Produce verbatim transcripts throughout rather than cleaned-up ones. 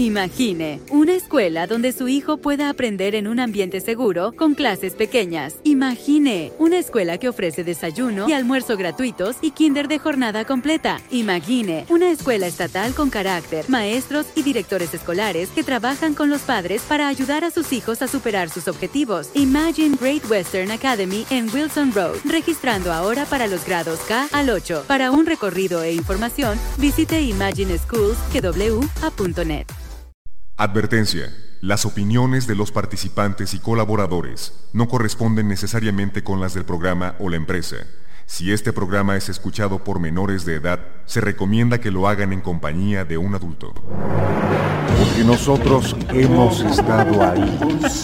Imagine, una escuela donde su hijo pueda aprender en un ambiente seguro con clases pequeñas. Imagine, una escuela que ofrece desayuno y almuerzo gratuitos y kinder de jornada completa. Imagine, una escuela estatal con carácter, maestros y directores escolares que trabajan con los padres para ayudar a sus hijos a superar sus objetivos. Imagine Great Western Academy en Wilson Road, registrando ahora para los grados K al ocho. Para un recorrido e información, visite imagine schools w a punto net. Advertencia. Las opiniones de los participantes y colaboradores no corresponden necesariamente con las del programa o la empresa. Si este programa es escuchado por menores de edad, se recomienda que lo hagan en compañía de un adulto. Porque nosotros hemos estado ahí.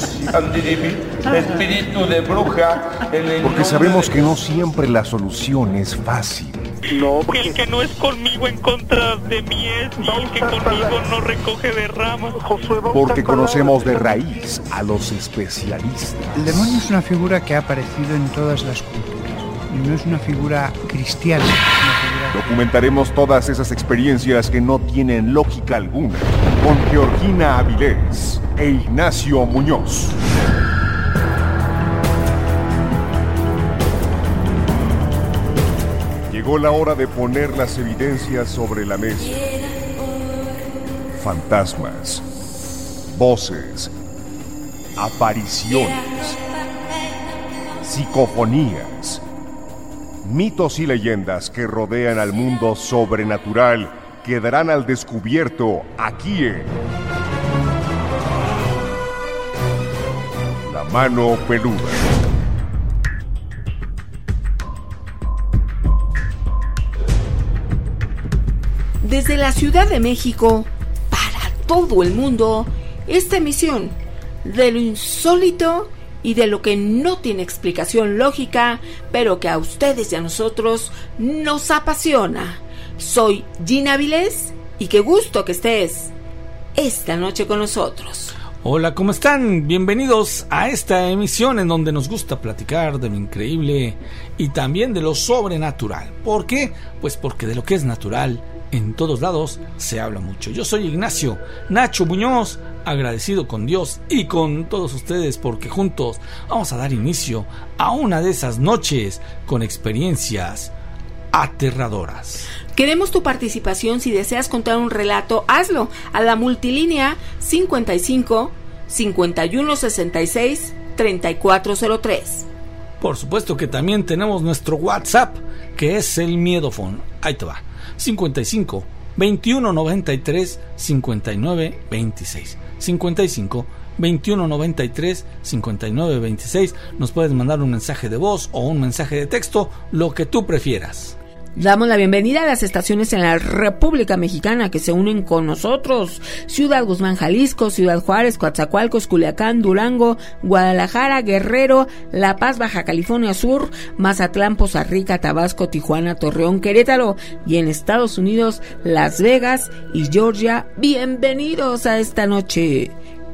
Espíritu de bruja. Porque sabemos que no siempre la solución es fácil. No, porque el que no es conmigo en contra de mí es, y el que conmigo no recoge de ramas. Porque conocemos de raíz a los especialistas. El demonio es una figura que ha aparecido en todas las culturas y no es una figura cristiana. Es una figura... Documentaremos todas esas experiencias que no tienen lógica alguna con Georgina Avilés e Ignacio Muñoz. Llegó la hora de poner las evidencias sobre la mesa. Fantasmas, voces, apariciones, psicofonías, mitos y leyendas que rodean al mundo sobrenatural quedarán al descubierto aquí en La Mano Peluda. Desde la Ciudad de México, para todo el mundo, esta emisión de lo insólito y de lo que no tiene explicación lógica, pero que a ustedes y a nosotros nos apasiona. Soy Gina Avilés y qué gusto que estés esta noche con nosotros. Hola, ¿cómo están? Bienvenidos a esta emisión en donde nos gusta platicar de lo increíble y también de lo sobrenatural. ¿Por qué? Pues porque de lo que es natural en todos lados se habla mucho. Yo soy Ignacio Nacho Muñoz, agradecido con Dios y con todos ustedes porque juntos vamos a dar inicio a una de esas noches con experiencias aterradoras. Queremos tu participación. Si deseas contar un relato, hazlo a la multilínea cincuenta y cinco, cincuenta y uno, sesenta y seis, treinta y cuatro cero tres. Por supuesto que también tenemos nuestro WhatsApp, que es el Miedofón. Ahí te va. cincuenta y cinco, veintiuno noventa y tres, cincuenta y nueve veintiséis. cincuenta y cinco, veintiuno noventa y tres, cincuenta y nueve veintiséis. Nos puedes mandar un mensaje de voz o un mensaje de texto, lo que tú prefieras. Damos la bienvenida a las estaciones en la República Mexicana que se unen con nosotros: Ciudad Guzmán, Jalisco; Ciudad Juárez, Coatzacoalcos, Culiacán, Durango, Guadalajara, Guerrero, La Paz, Baja California Sur, Mazatlán, Poza Rica, Tabasco, Tijuana, Torreón, Querétaro, y en Estados Unidos, Las Vegas y Georgia. Bienvenidos a esta noche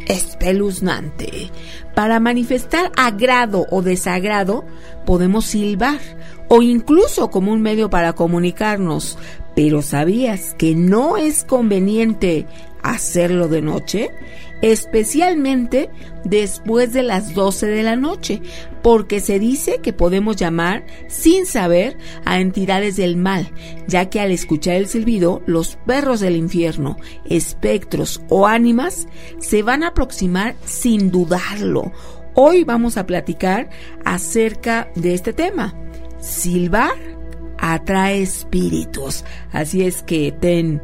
espeluznante. Para manifestar agrado o desagrado podemos silbar o incluso como un medio para comunicarnos, pero ¿sabías que no es conveniente hacerlo de noche? Especialmente después de las doce de la noche, porque se dice que podemos llamar sin saber a entidades del mal, ya que al escuchar el silbido, los perros del infierno, espectros o ánimas se van a aproximar sin dudarlo. Hoy vamos a platicar acerca de este tema. Silbar atrae espíritus, así es que ten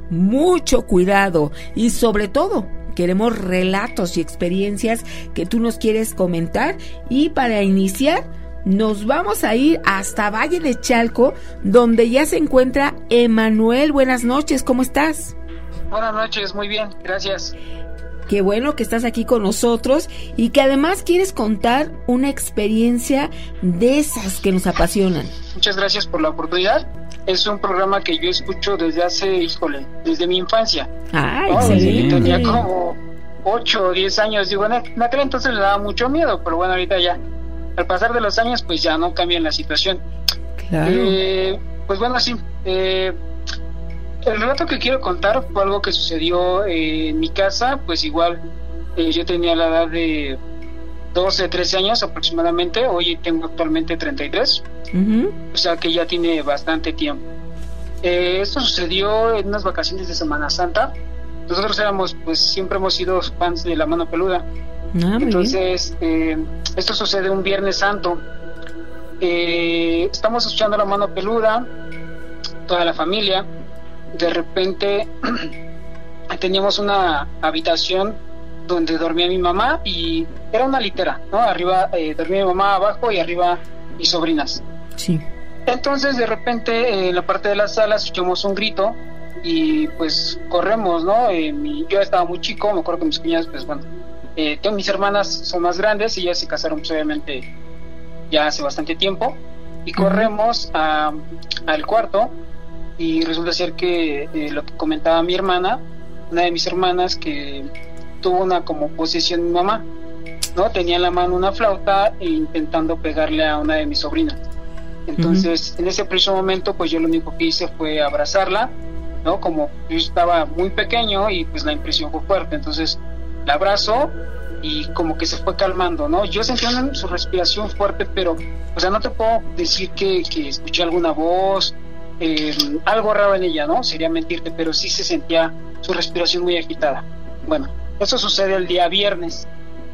mucho cuidado y sobre todo queremos relatos y experiencias que tú nos quieres comentar. Y para iniciar nos vamos a ir hasta Valle de Chalco, donde ya se encuentra Emanuel. Buenas noches, ¿cómo estás? Buenas noches, muy bien, gracias. Qué bueno que estás aquí con nosotros y que además quieres contar una experiencia de esas que nos apasionan. Muchas gracias por la oportunidad. Es un programa que yo escucho desde hace, híjole, desde mi infancia. Ah, ¿no? excelente. Desde que tenía como ocho o diez años. Digo, en aquel entonces le daba mucho miedo, pero bueno, ahorita ya, al pasar de los años, pues ya no cambia la situación. Claro. Eh, pues bueno, sí. Eh, El relato que quiero contar fue algo que sucedió eh, en mi casa, pues igual eh, yo tenía la edad de doce, trece años aproximadamente, hoy tengo actualmente treinta y tres, uh-huh. O sea que ya tiene bastante tiempo. Eh, esto sucedió en unas vacaciones de Semana Santa. Nosotros éramos, pues siempre hemos sido fans de La Mano Peluda. Ah, Entonces, eh, esto sucede un Viernes Santo. Eh, estamos escuchando La Mano Peluda, toda la familia. De repente teníamos una habitación donde dormía mi mamá y era una litera, ¿no? Arriba eh, dormía mi mamá, abajo y arriba mis sobrinas. Sí. Entonces de repente eh, en la parte de la sala escuchamos un grito y pues corremos, ¿no? Eh, mi, yo estaba muy chico, me acuerdo que mis cuñadas, pues bueno, eh, tengo mis hermanas son más grandes y ellas se casaron pues obviamente ya hace bastante tiempo y uh-huh. corremos a, al cuarto. Y resulta ser que eh, lo que comentaba mi hermana, una de mis hermanas, que tuvo una como posesión mi mamá, ¿no? Tenía en la mano una flauta e intentando pegarle a una de mis sobrinas. Entonces, uh-huh. en ese preciso momento, pues yo lo único que hice fue abrazarla, ¿no? Como yo estaba muy pequeño y pues la impresión fue fuerte, entonces la abrazo y como que se fue calmando, ¿no? Yo sentía una, su respiración fuerte, pero, o sea, no te puedo decir que, que escuché alguna voz, Eh, algo raro en ella, ¿no? Sería mentirte, pero sí se sentía su respiración muy agitada. Bueno, eso sucede el día viernes.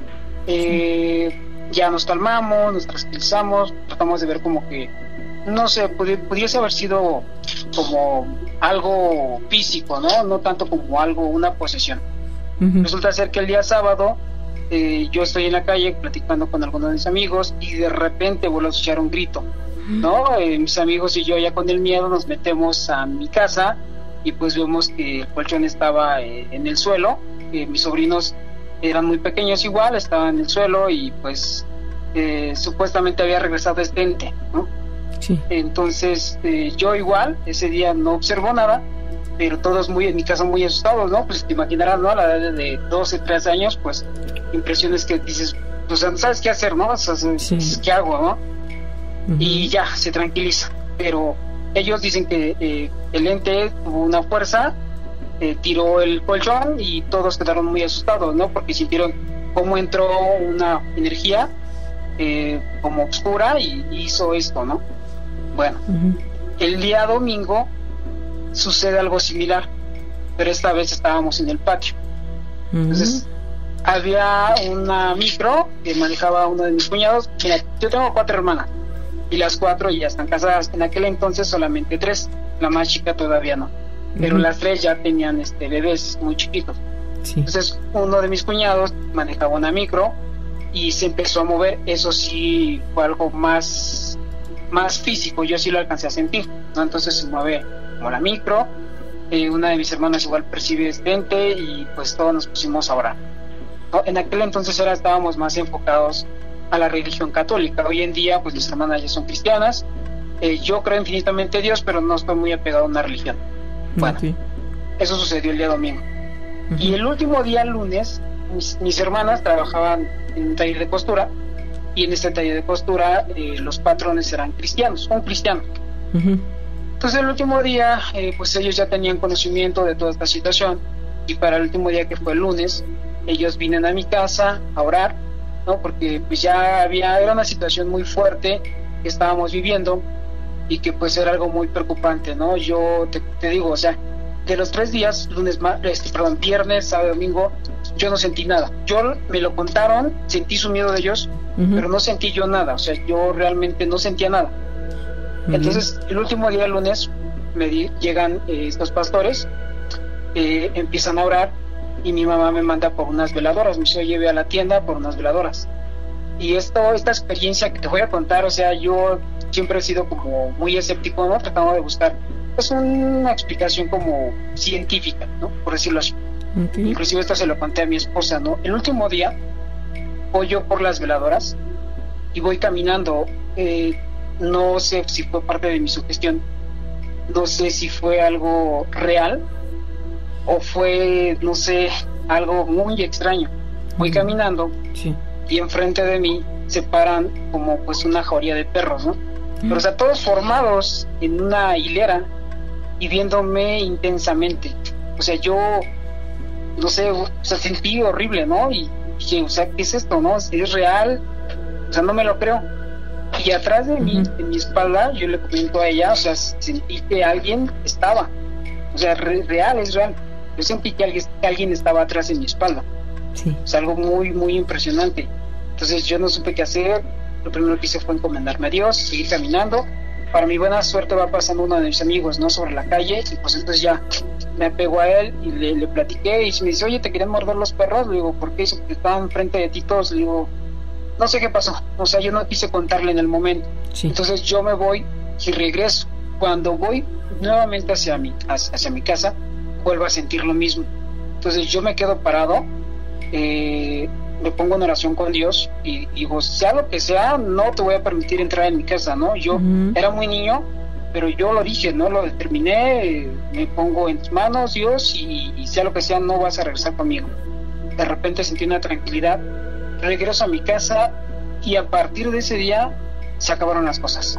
Eh, ya nos calmamos, nos tranquilizamos, tratamos de ver como que, no sé, pudi- pudiese haber sido como algo físico, ¿no? No tanto como algo, una posesión. Uh-huh. Resulta ser que el día sábado eh, yo estoy en la calle platicando con algunos de mis amigos y de repente vuelvo a escuchar un grito, ¿no? Eh, mis amigos y yo ya con el miedo nos metemos a mi casa y pues vemos que el colchón estaba eh, en el suelo, eh, mis sobrinos eran muy pequeños igual, estaban en el suelo y pues eh, supuestamente había regresado este ente, ¿no? Sí. Entonces eh, yo igual ese día no observo nada, pero todos muy en mi casa muy asustados, ¿no? Pues te imaginarás, ¿no? A la edad de doce, trece años, pues impresiones que dices, pues no sabes qué hacer, ¿no? O sea, sí. ¿Qué hago, no? Uh-huh. Y ya, se tranquiliza. Pero ellos dicen que eh, el ente tuvo una fuerza, eh, tiró el colchón y todos quedaron muy asustados, ¿no? Porque sintieron cómo entró una energía eh, como oscura y hizo esto, ¿no? Bueno, uh-huh. El día domingo sucede algo similar, pero esta vez estábamos en el patio. Uh-huh. Entonces había una micro que manejaba uno de mis cuñados. Mira, yo tengo cuatro hermanas y las cuatro ya están casadas. En aquel entonces solamente tres, la más chica todavía no, pero uh-huh. las tres ya tenían este bebés muy chiquitos. Sí. Entonces uno de mis cuñados manejaba una micro y se empezó a mover. Eso sí fue algo más más físico, yo sí lo alcancé a sentir, ¿no? Entonces se mueve como la micro. Eh, una de mis hermanas igual percibe este ente y pues todos nos pusimos a orar, ¿no? En aquel entonces ahora estábamos más enfocados a la religión católica. Hoy en día pues mis hermanas ya son cristianas. Eh, yo creo infinitamente en Dios, pero no estoy muy apegado a una religión. Bueno, okay. Eso sucedió el día domingo. Uh-huh. Y el último día, el lunes, mis, mis hermanas trabajaban en un taller de costura, y en este taller de costura eh, los patrones eran cristianos, un cristiano. Uh-huh. Entonces el último día eh, pues ellos ya tenían conocimiento de toda esta situación, y para el último día, que fue el lunes, ellos vienen a mi casa a orar, ¿no? Porque pues ya había, era una situación muy fuerte que estábamos viviendo y que pues era algo muy preocupante, ¿no? Yo te, te digo, o sea, de los tres días, lunes, este, perdón, viernes, sábado, domingo, yo no sentí nada. Yo me lo contaron, sentí su miedo de ellos, uh-huh. pero no sentí yo nada, o sea, yo realmente no sentía nada. Uh-huh. Entonces, el último día, el lunes, me di, llegan eh, estos pastores, eh, empiezan a orar, y mi mamá me manda por unas veladoras, me dice, oye, ve a la tienda por unas veladoras. Y esto, esta experiencia que te voy a contar, o sea, yo siempre he sido como muy escéptico, ¿no? Tratando de buscar, pues, una explicación como científica, ¿no? Por decirlo así. Okay. Inclusive esto se lo conté a mi esposa, ¿no? El último día voy yo por las veladoras y voy caminando, eh, no sé si fue parte de mi sugestión, no sé si fue algo real o fue, no sé, algo muy extraño. Voy uh-huh. caminando, sí. y enfrente de mí se paran como pues una jauría de perros, ¿no? Uh-huh. Pero o sea, todos formados en una hilera, y viéndome intensamente. O sea, yo, no sé, o sea, sentí horrible, ¿no? Y dije, o sea, ¿qué es esto, no? ¿Es real? O sea, no me lo creo. Y atrás de mí, uh-huh. en mi espalda, yo le comento a ella, o sea, sentí que alguien estaba. O sea, re- real, es real. Yo sentí que alguien, que alguien estaba atrás en mi espalda. Sí. Es algo muy, muy impresionante. Entonces yo no supe qué hacer. Lo primero que hice fue encomendarme a Dios, seguir caminando. Para mi buena suerte va pasando uno de mis amigos, ¿no? Sobre la calle, y pues entonces ya me apego a él y le, le platiqué, y me dice, oye, ¿te querían morder los perros? Le digo, ¿por qué? Porque estaban enfrente de ti todos. Le digo, no sé qué pasó. O sea, yo no quise contarle en el momento. Sí. Entonces yo me voy y regreso. Cuando voy nuevamente hacia mi, hacia, hacia mi casa, vuelvo a sentir lo mismo. Entonces yo me quedo parado, eh, me pongo en oración con Dios y digo, sea lo que sea, no te voy a permitir entrar en mi casa, ¿no? Yo uh-huh. era muy niño, pero yo lo dije, ¿no? Lo determiné, eh, me pongo en tus manos, Dios, y, y sea lo que sea, no vas a regresar conmigo. De repente sentí una tranquilidad, regreso a mi casa y a partir de ese día se acabaron las cosas.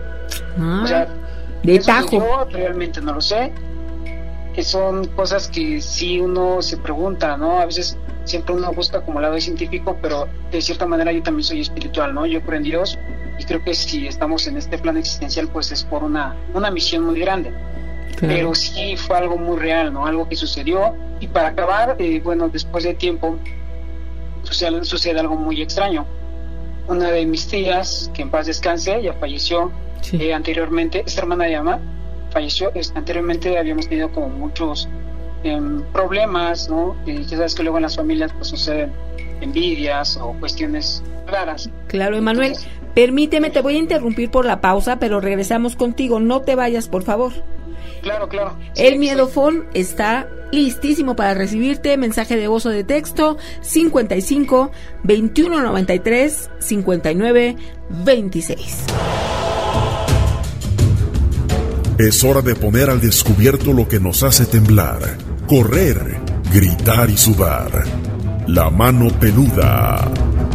Ah, o sea, de tajo. Yo realmente no lo sé, que son cosas que sí uno se pregunta, ¿no? A veces siempre uno busca como lado científico, pero de cierta manera yo también soy espiritual, ¿no? Yo creo en Dios y creo que si estamos en este plano existencial, pues es por una, una misión muy grande. Claro. Pero sí fue algo muy real, ¿no? Algo que sucedió. Y para acabar, eh, bueno, después de tiempo sucede, sucede algo muy extraño. Una de mis tías, que en paz descanse, ya falleció sí. eh, anteriormente, esta hermana de mamá falleció, este, anteriormente habíamos tenido como muchos eh, problemas, ¿no? Eh, ya sabes que luego en las familias pues suceden envidias o cuestiones raras. Claro, Emanuel, entonces, permíteme, te voy a interrumpir por la pausa, pero regresamos contigo, no te vayas, por favor. Claro, claro. Sí, el Miedofón sí. está listísimo para recibirte. Mensaje de voz o de texto cincuenta y cinco, veintiuno noventa y tres, cincuenta y nueve, veintiséis. Es hora de poner al descubierto lo que nos hace temblar, correr, gritar y sudar. La mano peluda.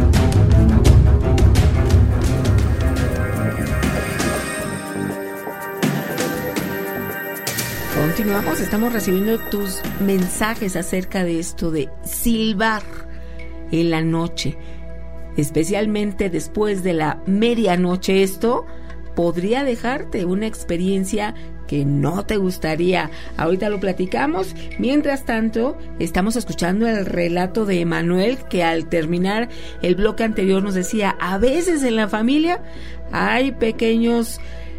Continuamos, estamos recibiendo tus mensajes acerca de esto de silbar en la noche, especialmente después de la medianoche. Esto podría dejarte una experiencia que no te gustaría. Ahorita lo platicamos. Mientras tanto, estamos escuchando el relato de Emanuel, que al terminar el bloque anterior nos decía, a veces en la familia hay pequeños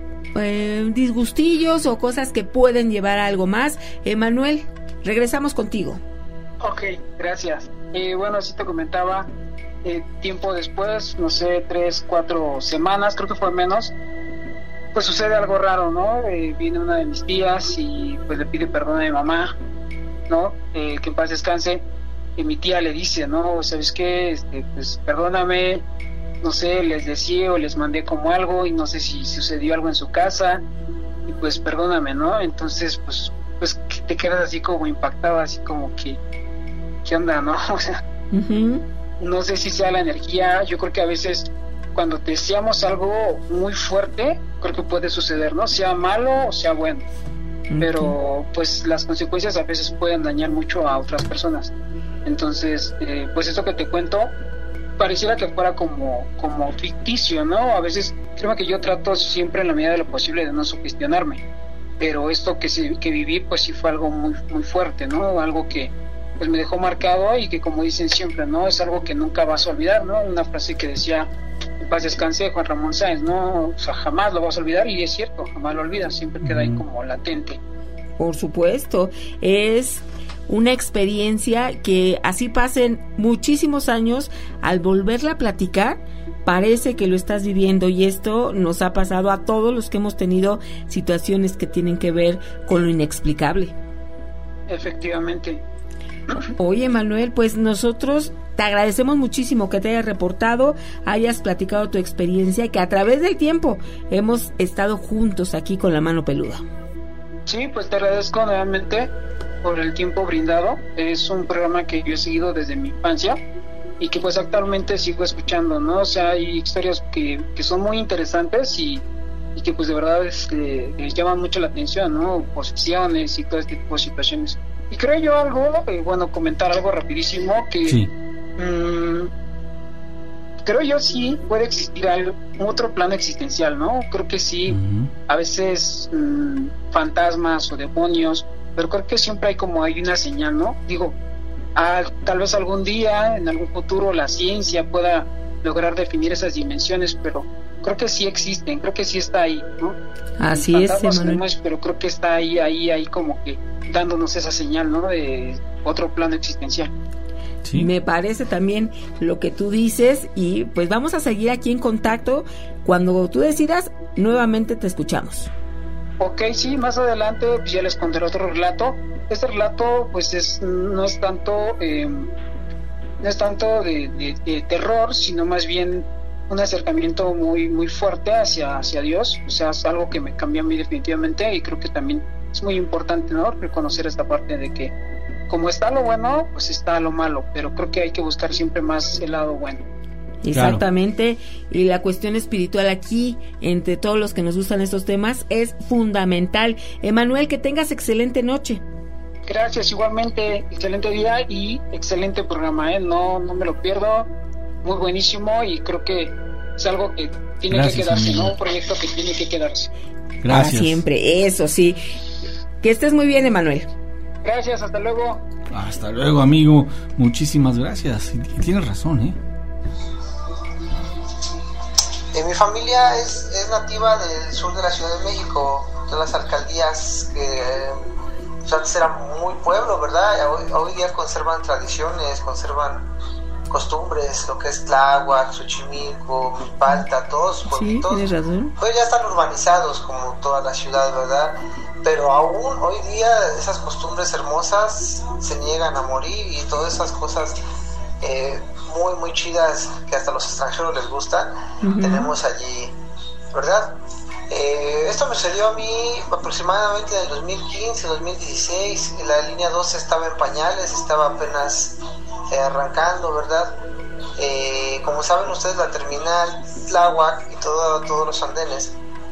Eh, disgustillos o cosas que pueden llevar a algo más. Emanuel, regresamos contigo. Ok, gracias. Eh, bueno, así te comentaba, eh, tiempo después, no sé, tres, cuatro semanas, creo que fue menos, pues sucede algo raro, ¿no? Eh, viene una de mis tías y pues le pide perdón a mi mamá, ¿no? Eh, que en paz descanse. Y mi tía le dice, ¿no? ¿Sabes qué? Este, pues perdóname, no sé, les decía o les mandé como algo y no sé si sucedió algo en su casa y pues perdóname, ¿no? Entonces pues pues te quedas así como impactado, así como que ¿qué onda, no? O sea, uh-huh. no sé si sea la energía. Yo creo que a veces cuando deseamos algo muy fuerte, creo que puede suceder, ¿no? Sea malo o sea bueno, uh-huh. pero pues las consecuencias a veces pueden dañar mucho a otras personas. Entonces eh, pues esto que te cuento pareciera que fuera como, como ficticio, ¿no? A veces creo que yo trato siempre en la medida de lo posible de no sugestionarme, pero esto que sí, que viví pues sí fue algo muy muy fuerte, ¿no? Algo que pues me dejó marcado y que, como dicen siempre, ¿no? Es algo que nunca vas a olvidar, ¿no? Una frase que decía en paz descanse Juan Ramón Sáenz, ¿no? O sea, jamás lo vas a olvidar, y es cierto, jamás lo olvidas, siempre queda ahí como latente. Por supuesto, es una experiencia que así pasen muchísimos años, al volverla a platicar parece que lo estás viviendo, y esto nos ha pasado a todos los que hemos tenido situaciones que tienen que ver con lo inexplicable. Efectivamente. Oye, Manuel, pues nosotros te agradecemos muchísimo que te hayas reportado, hayas platicado tu experiencia, y que a través del tiempo hemos estado juntos aquí con La Mano Peluda. Sí, pues te agradezco nuevamente por el tiempo brindado. Es un programa que yo he seguido desde mi infancia y que pues actualmente sigo escuchando, ¿no? O sea, hay historias que, que son muy interesantes y, y que pues de verdad este, les llaman mucho la atención, ¿no? Posesiones y todo este tipo de situaciones. Y creo yo algo, eh, bueno, comentar algo rapidísimo, que sí. mmm, creo yo sí puede existir algo, otro plano existencial, ¿no? Creo que sí, uh-huh. a veces mmm, fantasmas o demonios, pero creo que siempre hay como hay una señal, ¿no? Digo, a, tal vez algún día, en algún futuro, la ciencia pueda lograr definir esas dimensiones, pero creo que sí existen, creo que sí está ahí, ¿no? Así fantasmas, es, Emanuel. No es, pero creo que está ahí, ahí, ahí como que dándonos esa señal, ¿no? De otro plano existencial. Sí. Me parece también lo que tú dices y pues vamos a seguir aquí en contacto. Cuando tú decidas, nuevamente te escuchamos. Ok, sí, más adelante pues ya les contaré otro relato. Este relato pues es no es tanto eh, no es tanto de, de, de terror, sino más bien un acercamiento muy muy fuerte hacia hacia Dios. O sea, es algo que me cambió a mí definitivamente y creo que también es muy importante, ¿no? Reconocer esta parte de que como está lo bueno, pues está lo malo, pero creo que hay que buscar siempre más el lado bueno. Exactamente, claro. Y la cuestión espiritual aquí, entre todos los que nos gustan estos temas, es fundamental. Emanuel, que tengas excelente noche. Gracias, igualmente, excelente día y excelente programa, ¿eh? No, no me lo pierdo, muy buenísimo y creo que es algo que tiene Gracias, que quedarse, amigo. ¿No? Un proyecto que tiene que quedarse. Gracias. Para siempre, eso sí. Que estés muy bien, Emanuel. Gracias, hasta luego. Hasta luego, amigo. Muchísimas gracias. Y, y tienes razón, ¿eh? Eh, mi familia es, es nativa del sur de la Ciudad de México, de las alcaldías que eh, pues antes era muy pueblo, ¿verdad? Hoy, hoy día conservan tradiciones, conservan costumbres, lo que es Tláhuac, Xochimilco, Milpalta, todos los pueblitos. Sí, tienes razón. Pues ya están urbanizados como toda la ciudad, ¿verdad? Pero aún hoy día esas costumbres hermosas se niegan a morir y todas esas cosas eh, muy muy chidas que hasta los extranjeros les gustan, uh-huh. tenemos allí, ¿verdad? Eh, esto me sucedió a mí aproximadamente en el dos mil quince, dos mil dieciséis, la línea doce estaba en pañales, estaba apenas eh, arrancando, ¿verdad? Eh, como saben ustedes, la terminal Tláhuac y todo, todos los andenes,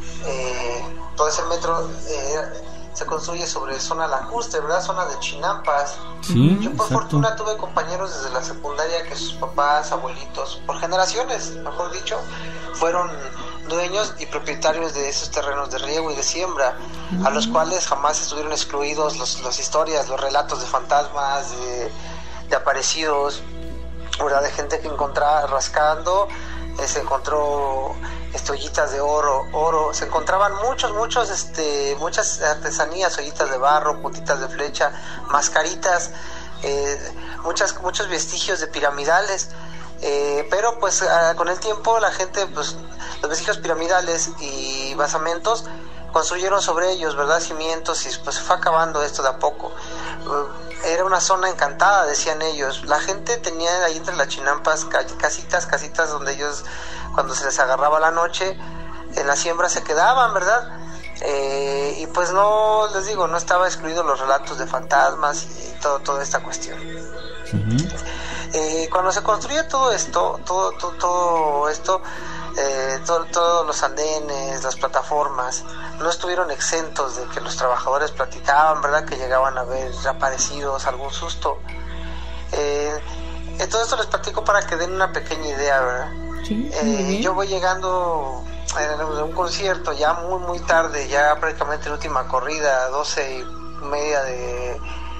eh, todo ese metro eh, se construye sobre zona lacustre, ¿verdad? Zona de Chinampas. Sí, yo por exacto. fortuna tuve compañeros desde la secundaria que sus papás, abuelitos, por generaciones, mejor dicho, fueron dueños y propietarios de esos terrenos de riego y de siembra, uh-huh. a los cuales jamás estuvieron excluidos los, las historias, los relatos de fantasmas, de, de aparecidos, ¿verdad? De gente que encontraba rascando, eh, se encontró ollitas de oro, oro, se encontraban muchos, muchos, este, muchas artesanías, ollitas de barro, puntitas de flecha, mascaritas, eh, muchas, muchos vestigios de piramidales, eh, pero pues a, con el tiempo la gente, pues los vestigios piramidales y basamentos construyeron sobre ellos, ¿verdad? Cimientos, y pues se fue acabando esto de a poco. Era una zona encantada, decían ellos. La gente tenía ahí entre las chinampas casitas, casitas donde ellos, cuando se les agarraba la noche, en la siembra se quedaban, ¿verdad? Eh, y pues no, les digo, no estaba excluido los relatos de fantasmas y todo, toda esta cuestión. Uh-huh. Eh, cuando se construye todo esto, todo, todo, todo esto, eh, todo, todos los andenes, las plataformas, no estuvieron exentos de que los trabajadores platicaban, ¿verdad? Que llegaban a ver aparecidos, algún susto. Eh, todo esto les platico para que den una pequeña idea, ¿verdad? Sí, eh, yo voy llegando en un concierto ya muy muy tarde, ya prácticamente la última corrida, doce y media de,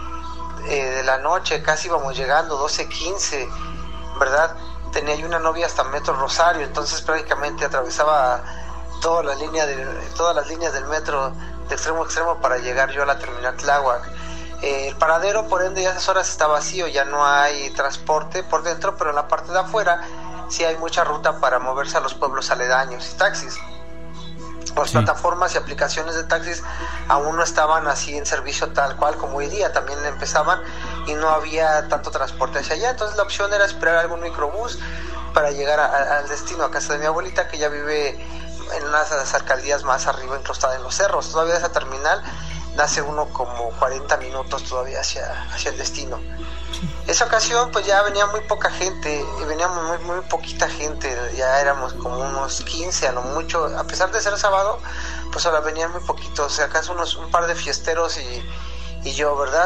eh, de la noche, casi íbamos llegando, doce quince, ¿verdad? Tenía yo una novia hasta Metro Rosario, entonces prácticamente atravesaba toda la línea de, todas las líneas del metro de extremo a extremo para llegar yo a la terminal Tláhuac. Eh, el paradero, por ende, ya a esas horas está vacío, ya no hay transporte por dentro, pero en la parte de afuera sí hay mucha ruta para moverse a los pueblos aledaños y taxis. Las sí. plataformas y aplicaciones de taxis aún no estaban así en servicio tal cual como hoy día, también empezaban y no había tanto transporte hacia allá, entonces la opción era esperar algún microbús para llegar a, a, al destino, a casa de mi abuelita, que ya vive en unas de las alcaldías más arriba, incrustada en los cerros. Todavía esa terminal hace uno como cuarenta minutos todavía hacia, hacia el destino. Esa ocasión pues ya venía muy poca gente, veníamos muy, muy poquita gente, ya éramos como unos quince a lo mucho, a pesar de ser sábado, pues ahora venían muy poquitos, o sea, acaso unos, un par de fiesteros y, y yo, ¿verdad?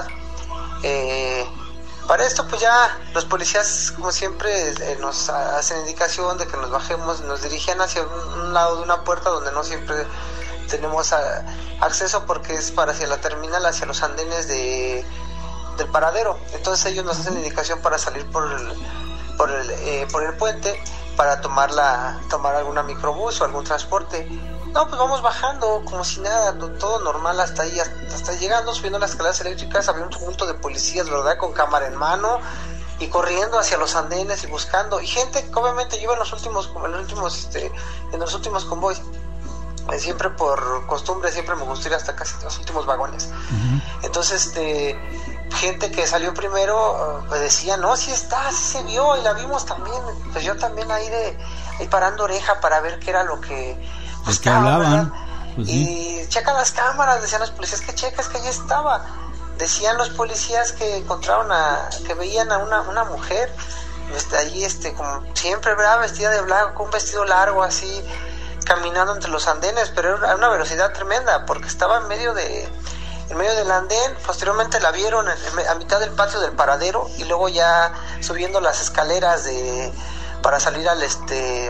Eh, para esto pues ya los policías como siempre eh, nos hacen indicación de que nos bajemos, nos dirigían hacia un, un lado de una puerta donde no siempre tenemos a, acceso porque es para hacia la terminal, hacia los andenes de del paradero. Entonces ellos nos hacen indicación para salir por el por el, eh, por el puente para tomar la tomar alguna microbús o algún transporte. No, pues vamos bajando como si nada, todo normal hasta ahí, hasta, hasta llegando, subiendo las escaleras eléctricas, había un tumulto de policías, ¿verdad? Con cámara en mano y corriendo hacia los andenes y buscando, y gente que obviamente iba en los últimos, en los últimos, este, en los últimos convoys. Eh, siempre por costumbre, siempre me gusta ir hasta casi los últimos vagones. Uh-huh. Entonces, este, gente que salió primero, uh, decía, no, sí está, sí se vio, y la vimos también. Pues yo también ahí de, ahí parando oreja para ver qué era lo que pues que hablaban. Pues sí. Y checa las cámaras, decían los policías, que checa, es que allí estaba. Decían los policías que encontraron a, que veían a una, una mujer, este, allí, este, como siempre, ¿verdad? Vestida de blanco, con un vestido largo así, caminando entre los andenes, pero era una velocidad tremenda, porque estaba en medio de en medio del andén. Posteriormente la vieron en, en, a mitad del patio del paradero, y luego ya subiendo las escaleras de para salir al este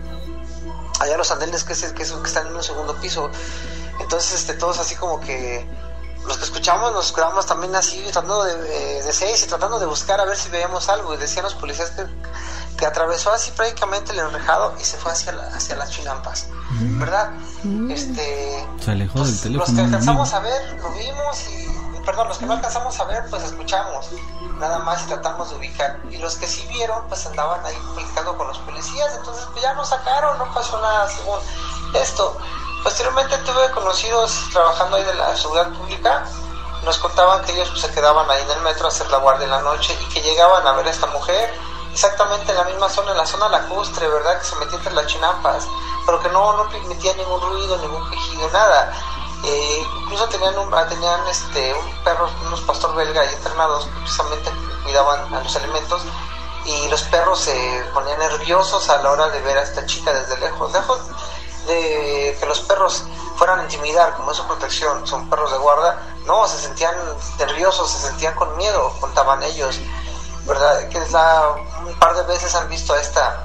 allá los andenes que, es, que, es, que están en un segundo piso. Entonces este todos así como que los que escuchamos nos quedamos también así tratando de, de, de seis y tratando de buscar a ver si veíamos algo, y decían los policías que que atravesó así prácticamente el enrejado y se fue hacia, la, hacia las chinampas, ¿verdad? Mm. Este, se alejó pues, del teléfono. Los que alcanzamos a ver, lo vimos, y, perdón, los que no alcanzamos a ver, pues escuchamos, nada más, y tratamos de ubicar. Y los que sí vieron, pues andaban ahí platicando con los policías, entonces pues ya nos sacaron, no pasó nada según esto. Posteriormente tuve conocidos trabajando ahí de la seguridad pública, nos contaban que ellos pues, se quedaban ahí en el metro a hacer la guardia en la noche, y que llegaban a ver a esta mujer exactamente en la misma zona, en la zona lacustre, ¿verdad? Que se metía entre las chinampas, pero que no, no emitía ningún ruido, ningún quejido, nada. Eh, incluso tenían un, tenían este un perro, unos pastor belga ahí entrenados, que precisamente cuidaban a los elementos, y los perros se ponían nerviosos a la hora de ver a esta chica desde lejos, lejos de que los perros fueran a intimidar, como es su protección, son perros de guarda, no, se sentían nerviosos, se sentían con miedo, contaban ellos, ¿verdad? Que es la, un par de veces han visto a esta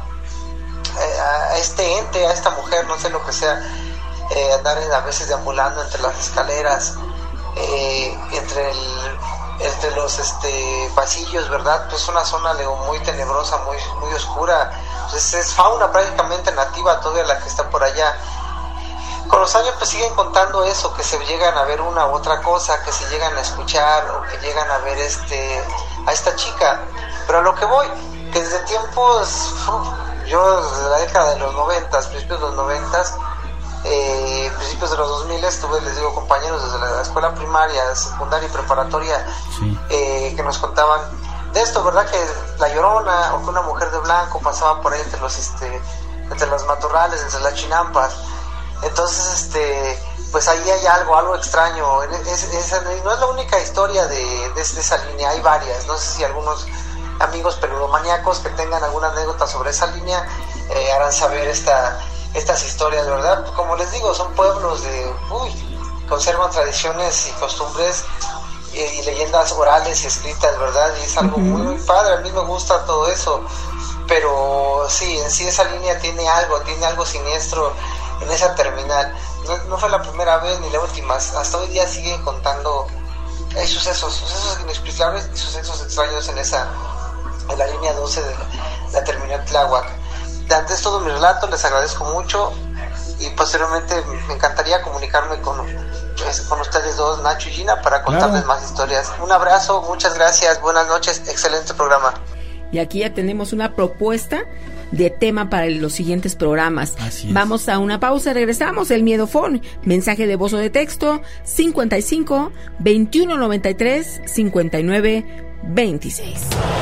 a este ente, a esta mujer, no sé lo que sea, eh, andar a veces deambulando entre las escaleras, eh, entre el, entre los este pasillos, ¿verdad? Pues es una zona digo, muy tenebrosa, muy muy oscura, pues es fauna prácticamente nativa todavía la que está por allá. Con los años pues siguen contando eso, que se llegan a ver una u otra cosa, que se llegan a escuchar o que llegan a ver este a esta chica. Pero a lo que voy, que desde tiempos, uf, yo desde la década de los noventas, principios de los noventas, eh, principios de los dos miles, tuve, les digo, compañeros desde la escuela primaria, secundaria y preparatoria, sí. eh, que nos contaban de esto, ¿verdad? Que la Llorona o que una mujer de blanco pasaba por ahí entre los, este, entre los matorrales, entre las chinampas. Entonces, este, pues ahí hay algo, algo extraño. Es, es, es, no es la única historia de, de, de esa línea, hay varias. No sé si algunos amigos peludomaníacos que tengan alguna anécdota sobre esa línea eh, harán saber esta, estas historias, ¿verdad? Como les digo, son pueblos de, uy, conservan tradiciones y costumbres y, y leyendas orales y escritas, ¿verdad? Y es algo uh-huh. muy, muy padre, a mí me gusta todo eso. Pero sí, en sí esa línea tiene algo, tiene algo siniestro en esa terminal. No, no fue la primera vez ni la última, hasta hoy día siguen contando hay sucesos, sucesos inexplicables y sucesos extraños en esa, en la línea doce de la, la terminal Tláhuac. De antes todo mi relato, les agradezco mucho y posteriormente me encantaría comunicarme con, pues, con ustedes dos, Nacho y Gina, para contarles claro. más historias. Un abrazo, muchas gracias, buenas noches, excelente programa. Y aquí ya tenemos una propuesta de tema para los siguientes programas. Vamos a una pausa, regresamos. El Miedofón, mensaje de voz o de texto cincuenta y cinco, veintiuno noventa y tres, cincuenta y nueve, veintiséis.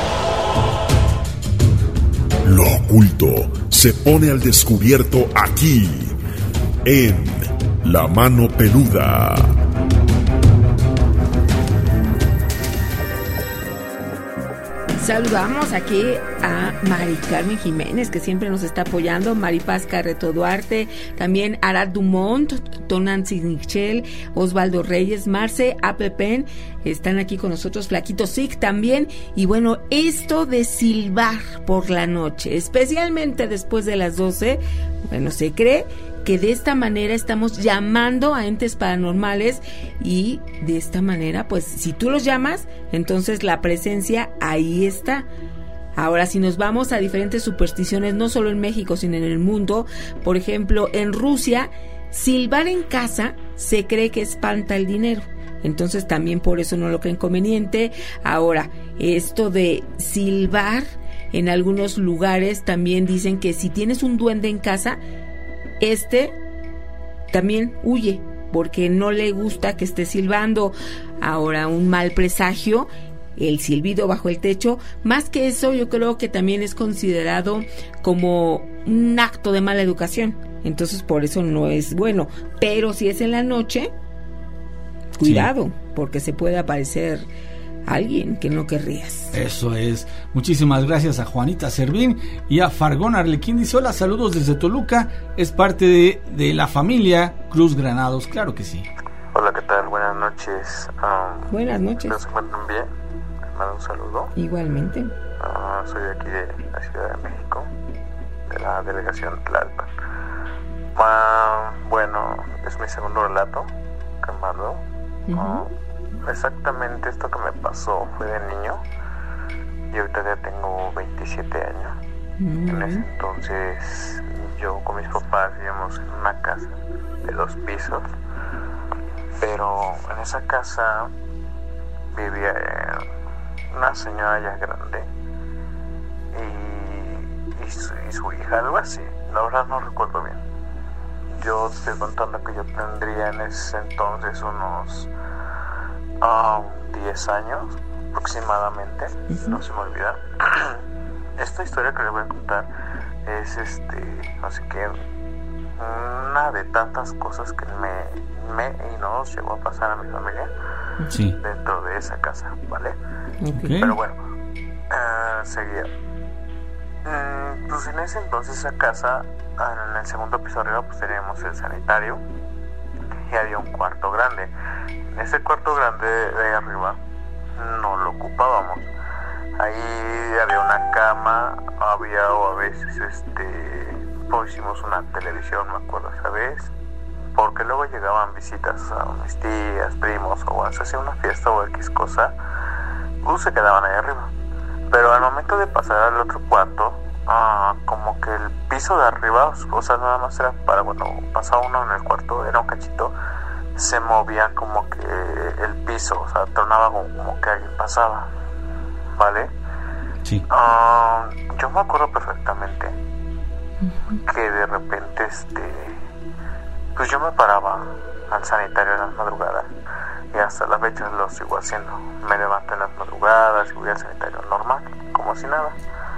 Lo oculto se pone al descubierto aquí en La Mano Peluda. Saludamos aquí a Mari Carmen Jiménez, que siempre nos está apoyando, Maripaz Carreto Duarte, también Arad Dumont, Tonancy Nichel, Osvaldo Reyes, Marce, Apepen, están aquí con nosotros, Flaquito Sig también. Y bueno, esto de silbar por la noche, especialmente después de las doce, bueno, se cree que de esta manera estamos llamando a entes paranormales, y de esta manera, pues, si tú los llamas, entonces la presencia ahí está. Ahora, si nos vamos a diferentes supersticiones, no solo en México, sino en el mundo, por ejemplo, en Rusia, silbar en casa se cree que espanta el dinero. Entonces también por eso no lo creen conveniente. Ahora, esto de silbar, en algunos lugares también dicen que si tienes un duende en casa, este también huye, porque no le gusta que esté silbando. Ahora, un mal presagio, el silbido bajo el techo, más que eso, yo creo que también es considerado como un acto de mala educación. Entonces, por eso no es bueno. Pero si es en la noche, cuidado, sí, porque se puede aparecer alguien que no querrías. Eso es. Muchísimas gracias a Juanita Servín y a Fargón Arlequín. Dice: hola, saludos desde Toluca. Es parte de, de la familia Cruz Granados. Claro que sí. Hola, ¿qué tal? Buenas noches. Um, Buenas noches. ¿Se encuentran bien? Les mando un saludo. Igualmente. Uh, soy de aquí de la Ciudad de México, de la delegación Tlalpan. Uh, bueno, es mi segundo relato que mando. Uh-huh. Uh, exactamente esto que me pasó fue de niño, y ahorita ya tengo veintisiete años. Uh-huh. En ese entonces yo con mis papás vivíamos en una casa de dos pisos, pero en esa casa vivía una señora ya grande y, y, su, y su hija, algo así, la verdad no recuerdo bien. Yo estoy contando que yo tendría en ese entonces unos um, diez años aproximadamente. Uh-huh. No se me olvida. Esta historia que les voy a contar es este, así que una de tantas cosas que me, me y nos llegó a pasar a mi familia, sí, dentro de esa casa, ¿vale? Okay. Pero bueno, uh, seguía. Mm, pues en ese entonces esa casa, en el segundo piso arriba, pues teníamos el sanitario y había un cuarto grande. En ese cuarto grande de ahí arriba no lo ocupábamos. Ahí había una cama, había o a veces este pusimos una televisión, me acuerdo esa vez, porque luego llegaban visitas a mis tías, primos, o cuando se hacía una fiesta o X cosa, pues se quedaban ahí arriba. Pero al momento de pasar al otro cuarto, ah, como que el piso de arriba, o sea, nada más era para cuando pasaba uno en el cuarto, era un cachito, se movía como que el piso, o sea, tornaba como, como que alguien pasaba, ¿vale? Sí. Ah, yo me acuerdo perfectamente que de repente, este, pues yo me paraba al sanitario en las madrugadas, y hasta la fecha lo sigo haciendo. Me levanto en las madrugadas y voy al sanitario normal, como si nada.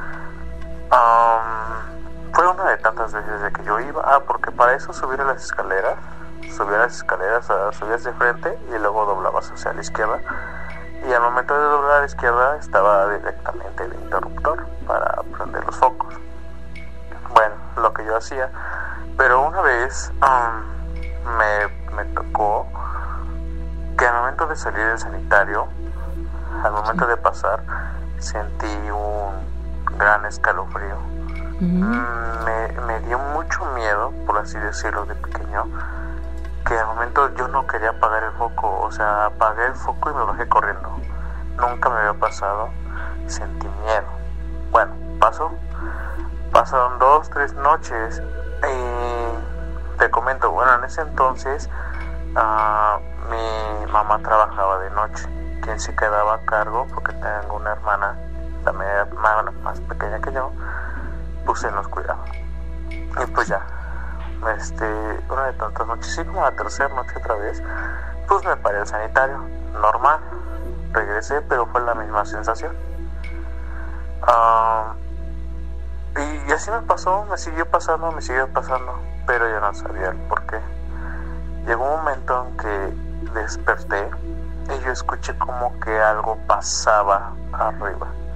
Um, fue una de tantas veces de que yo iba, ah, porque para eso subir a las escaleras, subir a las escaleras, uh, subías de frente y luego doblabas hacia la izquierda, y al momento de doblar a la izquierda estaba directamente el interruptor para prender los focos. Bueno, lo que yo hacía, pero una vez um, me, me tocó que al momento de salir del sanitario, al momento de pasar, sentí un gran escalofrío. Uh-huh. Me, me dio mucho miedo, por así decirlo, de pequeño, que al momento yo no quería apagar el foco, o sea, apagué el foco y me bajé corriendo. Nunca me había pasado, sentí miedo. Bueno, pasó, pasaron dos, tres noches, y te comento, bueno, en ese entonces uh, mi mamá trabajaba de noche. Quien se quedaba a cargo, porque tengo una hermana también más, más pequeña que yo, pues él nos cuidaba. Y pues ya, este, una de tantas noches, sí, como la tercera noche otra vez, pues me paré al sanitario, normal, regresé, pero fue la misma sensación. Uh, y, y así me pasó, me siguió pasando, me siguió pasando, pero yo no sabía el por qué. Llegó un momento en que desperté y yo escuché como que algo pasaba arriba.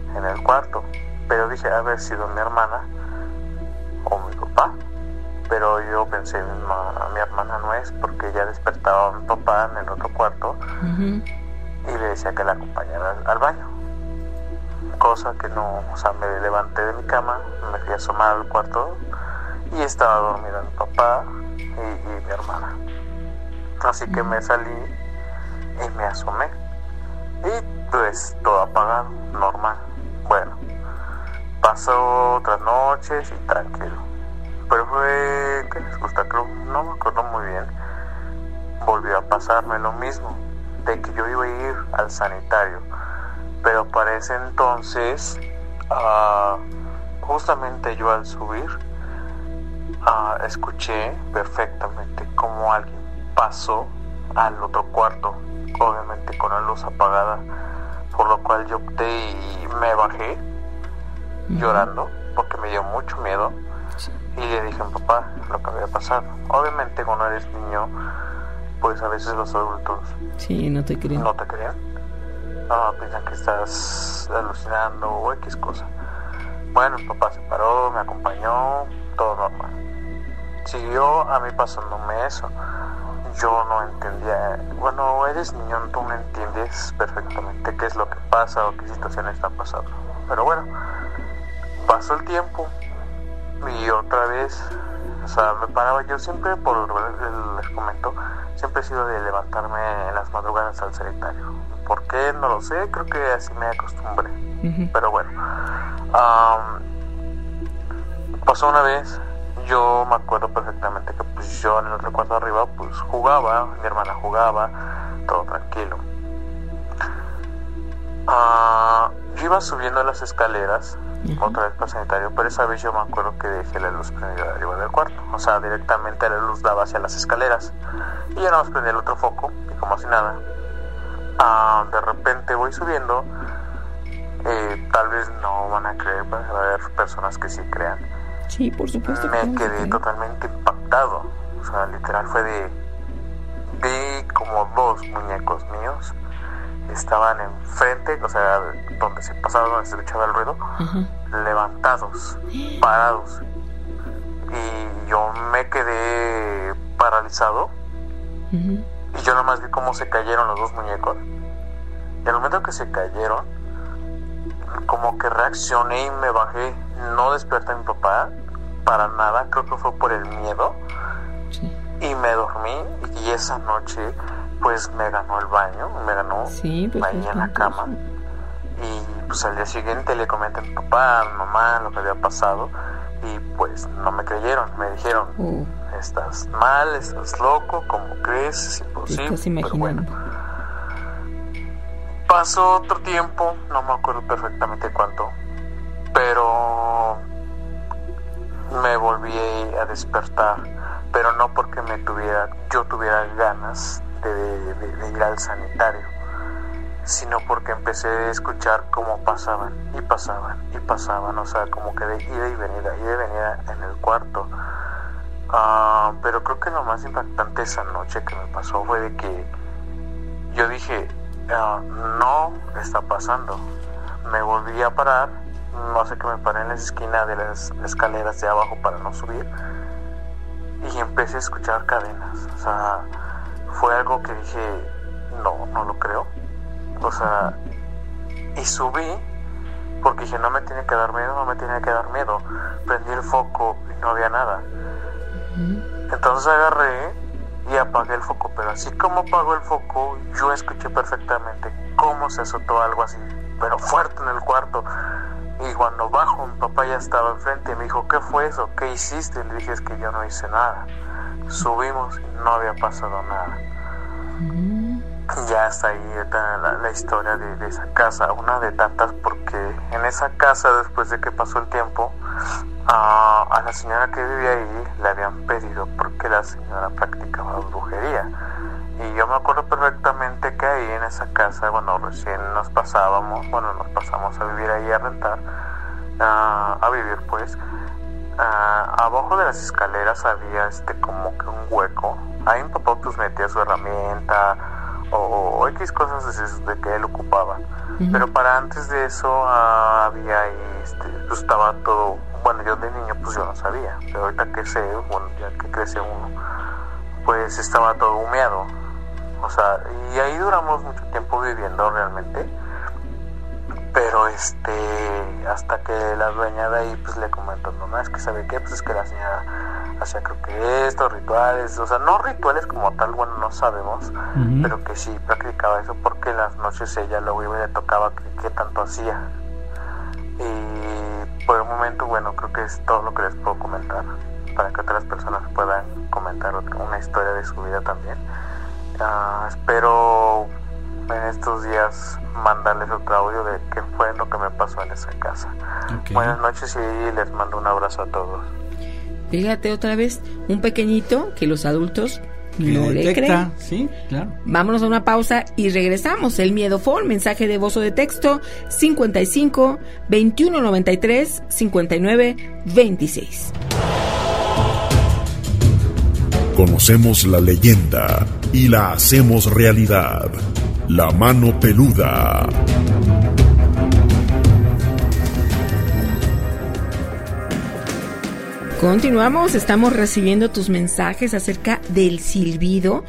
en el cuarto, pero dije haber sido mi hermana o mi papá, pero yo pensé mi, mi hermana no es, porque ya despertaba a mi papá en el otro cuarto uh-huh. y le decía que la acompañara al, al baño, cosa que no, o sea, me levanté de mi cama, me fui a asomar al cuarto y estaba dormido mi papá y, y mi hermana, así que me salí y me asomé y pues todo apagado, normal. Bueno, pasó otras noches y tranquilo, pero fue, ¿qué les gusta? Creo, no me acuerdo muy bien. Volvió a pasarme lo mismo, de que yo iba a ir al sanitario, pero para ese entonces uh, justamente yo al subir uh, escuché perfectamente como alguien pasó al otro cuarto, obviamente con la luz apagada, por lo cual yo opté y me bajé uh-huh. llorando porque me dio mucho miedo. Sí. Y le dije a mi papá lo que había pasado. Obviamente cuando eres niño, pues a veces los adultos sí, no te creen. No te creen. No, piensan que estás alucinando o X cosa. Bueno, mi papá se paró, me acompañó, todo normal. Siguió a mí pasándome eso. Yo no entendía, bueno, eres niño, tú no entiendes perfectamente qué es lo que pasa o qué situación está pasando. Pero bueno, pasó el tiempo y otra vez, o sea, me paraba. Yo siempre, por les comento, siempre he sido de levantarme en las madrugadas al sanitario. ¿Por qué? No lo sé, creo que así me acostumbré. Uh-huh. Pero bueno, um, pasó una vez. Yo me acuerdo perfectamente que pues yo en el otro cuarto de arriba pues jugaba, mi hermana jugaba, todo tranquilo. Uh, yo iba subiendo las escaleras, uh-huh. otra vez para el sanitario, pero esa vez yo me acuerdo que dejé la luz prendida arriba del cuarto. O sea, directamente la luz daba hacia las escaleras. Y yo nada más prendí el otro foco, y como si nada. Uh, de repente voy subiendo, eh, tal vez no van a creer, va a haber personas que sí crean. Sí, por supuesto. Me quedé totalmente impactado. O sea, literal fue de... Vi como dos muñecos míos estaban enfrente, o sea, donde se pasaba, donde se escuchaba el ruido, uh-huh. levantados, parados. Y yo me quedé paralizado. Uh-huh. Y yo nomás vi cómo se cayeron los dos muñecos. Y al momento que se cayeron, como que reaccioné y me bajé. No desperté a mi papá para nada, creo que fue por el miedo. Sí. Y me dormí y esa noche pues me ganó el baño, me ganó sí, pues ahí en la cama. Y pues al día siguiente le comenté a mi papá, a mi mamá lo que había pasado y pues no me creyeron, me dijeron uh. estás mal, estás loco, ¿cómo crees? Es imposible. Estás imaginando. Pero bueno, pasó otro tiempo, no me acuerdo perfectamente cuánto, pero me volví a despertar, pero no porque me tuviera, yo tuviera ganas de, de, de, de ir al sanitario, sino porque empecé a escuchar cómo pasaban y pasaban y pasaban, o sea, como que de ida y venida, ida y venida en el cuarto. Uh, pero creo que lo más impactante esa noche que me pasó fue de que yo dije, uh, no está pasando. Me volví a parar, no sé, que me paré en la esquina de las escaleras de abajo para no subir y empecé a escuchar cadenas. O sea, fue algo que dije, no, no lo creo. O sea, y subí porque dije, no me tiene que dar miedo, no me tiene que dar miedo. Prendí el foco y no había nada. Entonces agarré y apagué el foco, pero así como apagó el foco, yo escuché perfectamente cómo se azotó algo así, pero fuerte en el cuarto. Y cuando bajo, mi papá ya estaba enfrente y me dijo, ¿qué fue eso? ¿Qué hiciste? Y le dije, es que yo no hice nada. Subimos y no había pasado nada. Ya está ahí la, la historia de, de esa casa, una de tantas, porque en esa casa, después de que pasó el tiempo, a, a la señora que vivía ahí le habían pedido porque la señora practicaba brujería. Y yo me acuerdo perfectamente que ahí en esa casa, cuando recién nos pasábamos, bueno, nos pasamos a vivir ahí, a rentar, uh, a vivir pues, uh, abajo de las escaleras había este como que un hueco. Ahí mi papá pues metía su herramienta o, o X cosas de, de que él ocupaba. Uh-huh. Pero para antes de eso uh, había este, pues estaba todo, bueno, yo de niño pues yo no sabía, pero ahorita que sé, bueno, ya que crece uno, pues estaba todo humeado. O sea, y ahí duramos mucho tiempo viviendo realmente, pero este hasta que la dueña de ahí pues le comentó, no, no, es que sabe qué, pues es que la señora hacía creo que estos rituales, o sea, no rituales como tal, bueno, no sabemos, uh-huh. pero que sí practicaba eso porque las noches ella luego iba y le tocaba que, que tanto hacía. Y por el momento, bueno, creo que es todo lo que les puedo comentar, para que otras personas puedan comentar una historia de su vida también. Uh, espero en estos días mandarles otro audio de qué fue lo que me pasó en esa casa. Okay. Buenas noches y les mando un abrazo a todos. Fíjate otra vez, un pequeñito que los adultos que no detecta, le creen. Sí, claro. Vámonos a una pausa y regresamos. El Miedo Phone, mensaje de voz o de texto cincuenta y cinco, veintiuno noventa y tres, cincuenta y nueve, veintiséis. Conocemos la leyenda y la hacemos realidad. La mano peluda. Continuamos, estamos recibiendo tus mensajes acerca del silbido.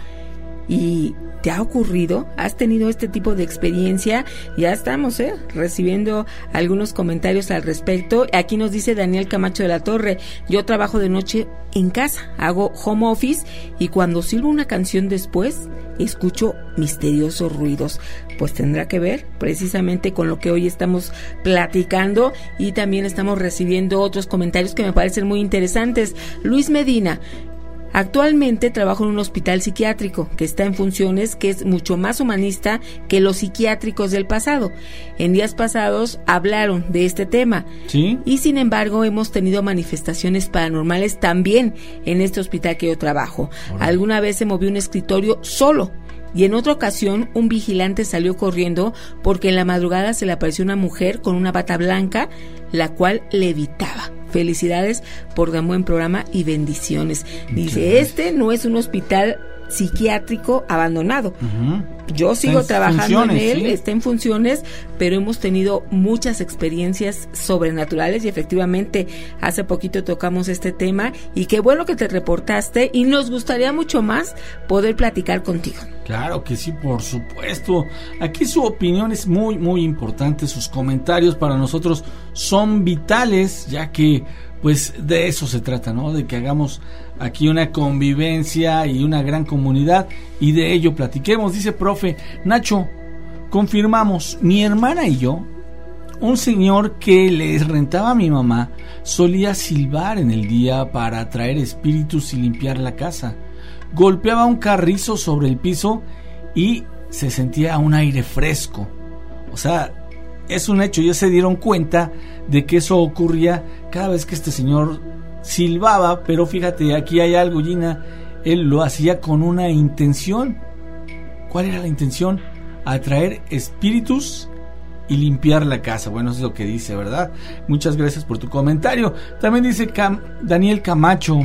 ¿Y te ha ocurrido? ¿Has tenido este tipo de experiencia? Ya estamos ¿eh? recibiendo algunos comentarios al respecto. Aquí nos dice Daniel Camacho de la Torre: yo trabajo de noche en casa, hago home office y cuando silbo una canción después escucho misteriosos ruidos. Pues tendrá que ver precisamente con lo que hoy estamos platicando, y también estamos recibiendo otros comentarios que me parecen muy interesantes. Luis Medina: actualmente trabajo en un hospital psiquiátrico que está en funciones, que es mucho más humanista que los psiquiátricos del pasado. En días pasados hablaron de este tema. ¿Sí? Y sin embargo hemos tenido manifestaciones paranormales también en este hospital que yo trabajo. Hola. Alguna vez se movió un escritorio solo, y en otra ocasión un vigilante salió corriendo porque en la madrugada se le apareció una mujer con una bata blanca, la cual levitaba. Felicidades por tan buen programa y bendiciones. Dice, este no es un hospital psiquiátrico abandonado. Uh-huh. Yo sigo trabajando en él, ¿sí? Está en funciones, pero hemos tenido muchas experiencias sobrenaturales y efectivamente hace poquito tocamos este tema, y qué bueno que te reportaste, y nos gustaría mucho más poder platicar contigo. Claro que sí, por supuesto. Aquí su opinión es muy, muy importante. Sus comentarios para nosotros son vitales, ya que pues de eso se trata, ¿no? De que hagamos aquí una convivencia y una gran comunidad, y de ello platiquemos. Dice profe Nacho, confirmamos, mi hermana y yo, un señor que les rentaba a mi mamá solía silbar en el día para atraer espíritus y limpiar la casa. Golpeaba un carrizo sobre el piso y se sentía un aire fresco. O sea, es un hecho, ya se dieron cuenta de que eso ocurría cada vez que este señor silbaba, pero fíjate, aquí hay algo, Gina, él lo hacía con una intención. ¿Cuál era la intención? Atraer espíritus y limpiar la casa. Bueno, eso es lo que dice, ¿verdad? Muchas gracias por tu comentario. También dice Cam, Daniel Camacho,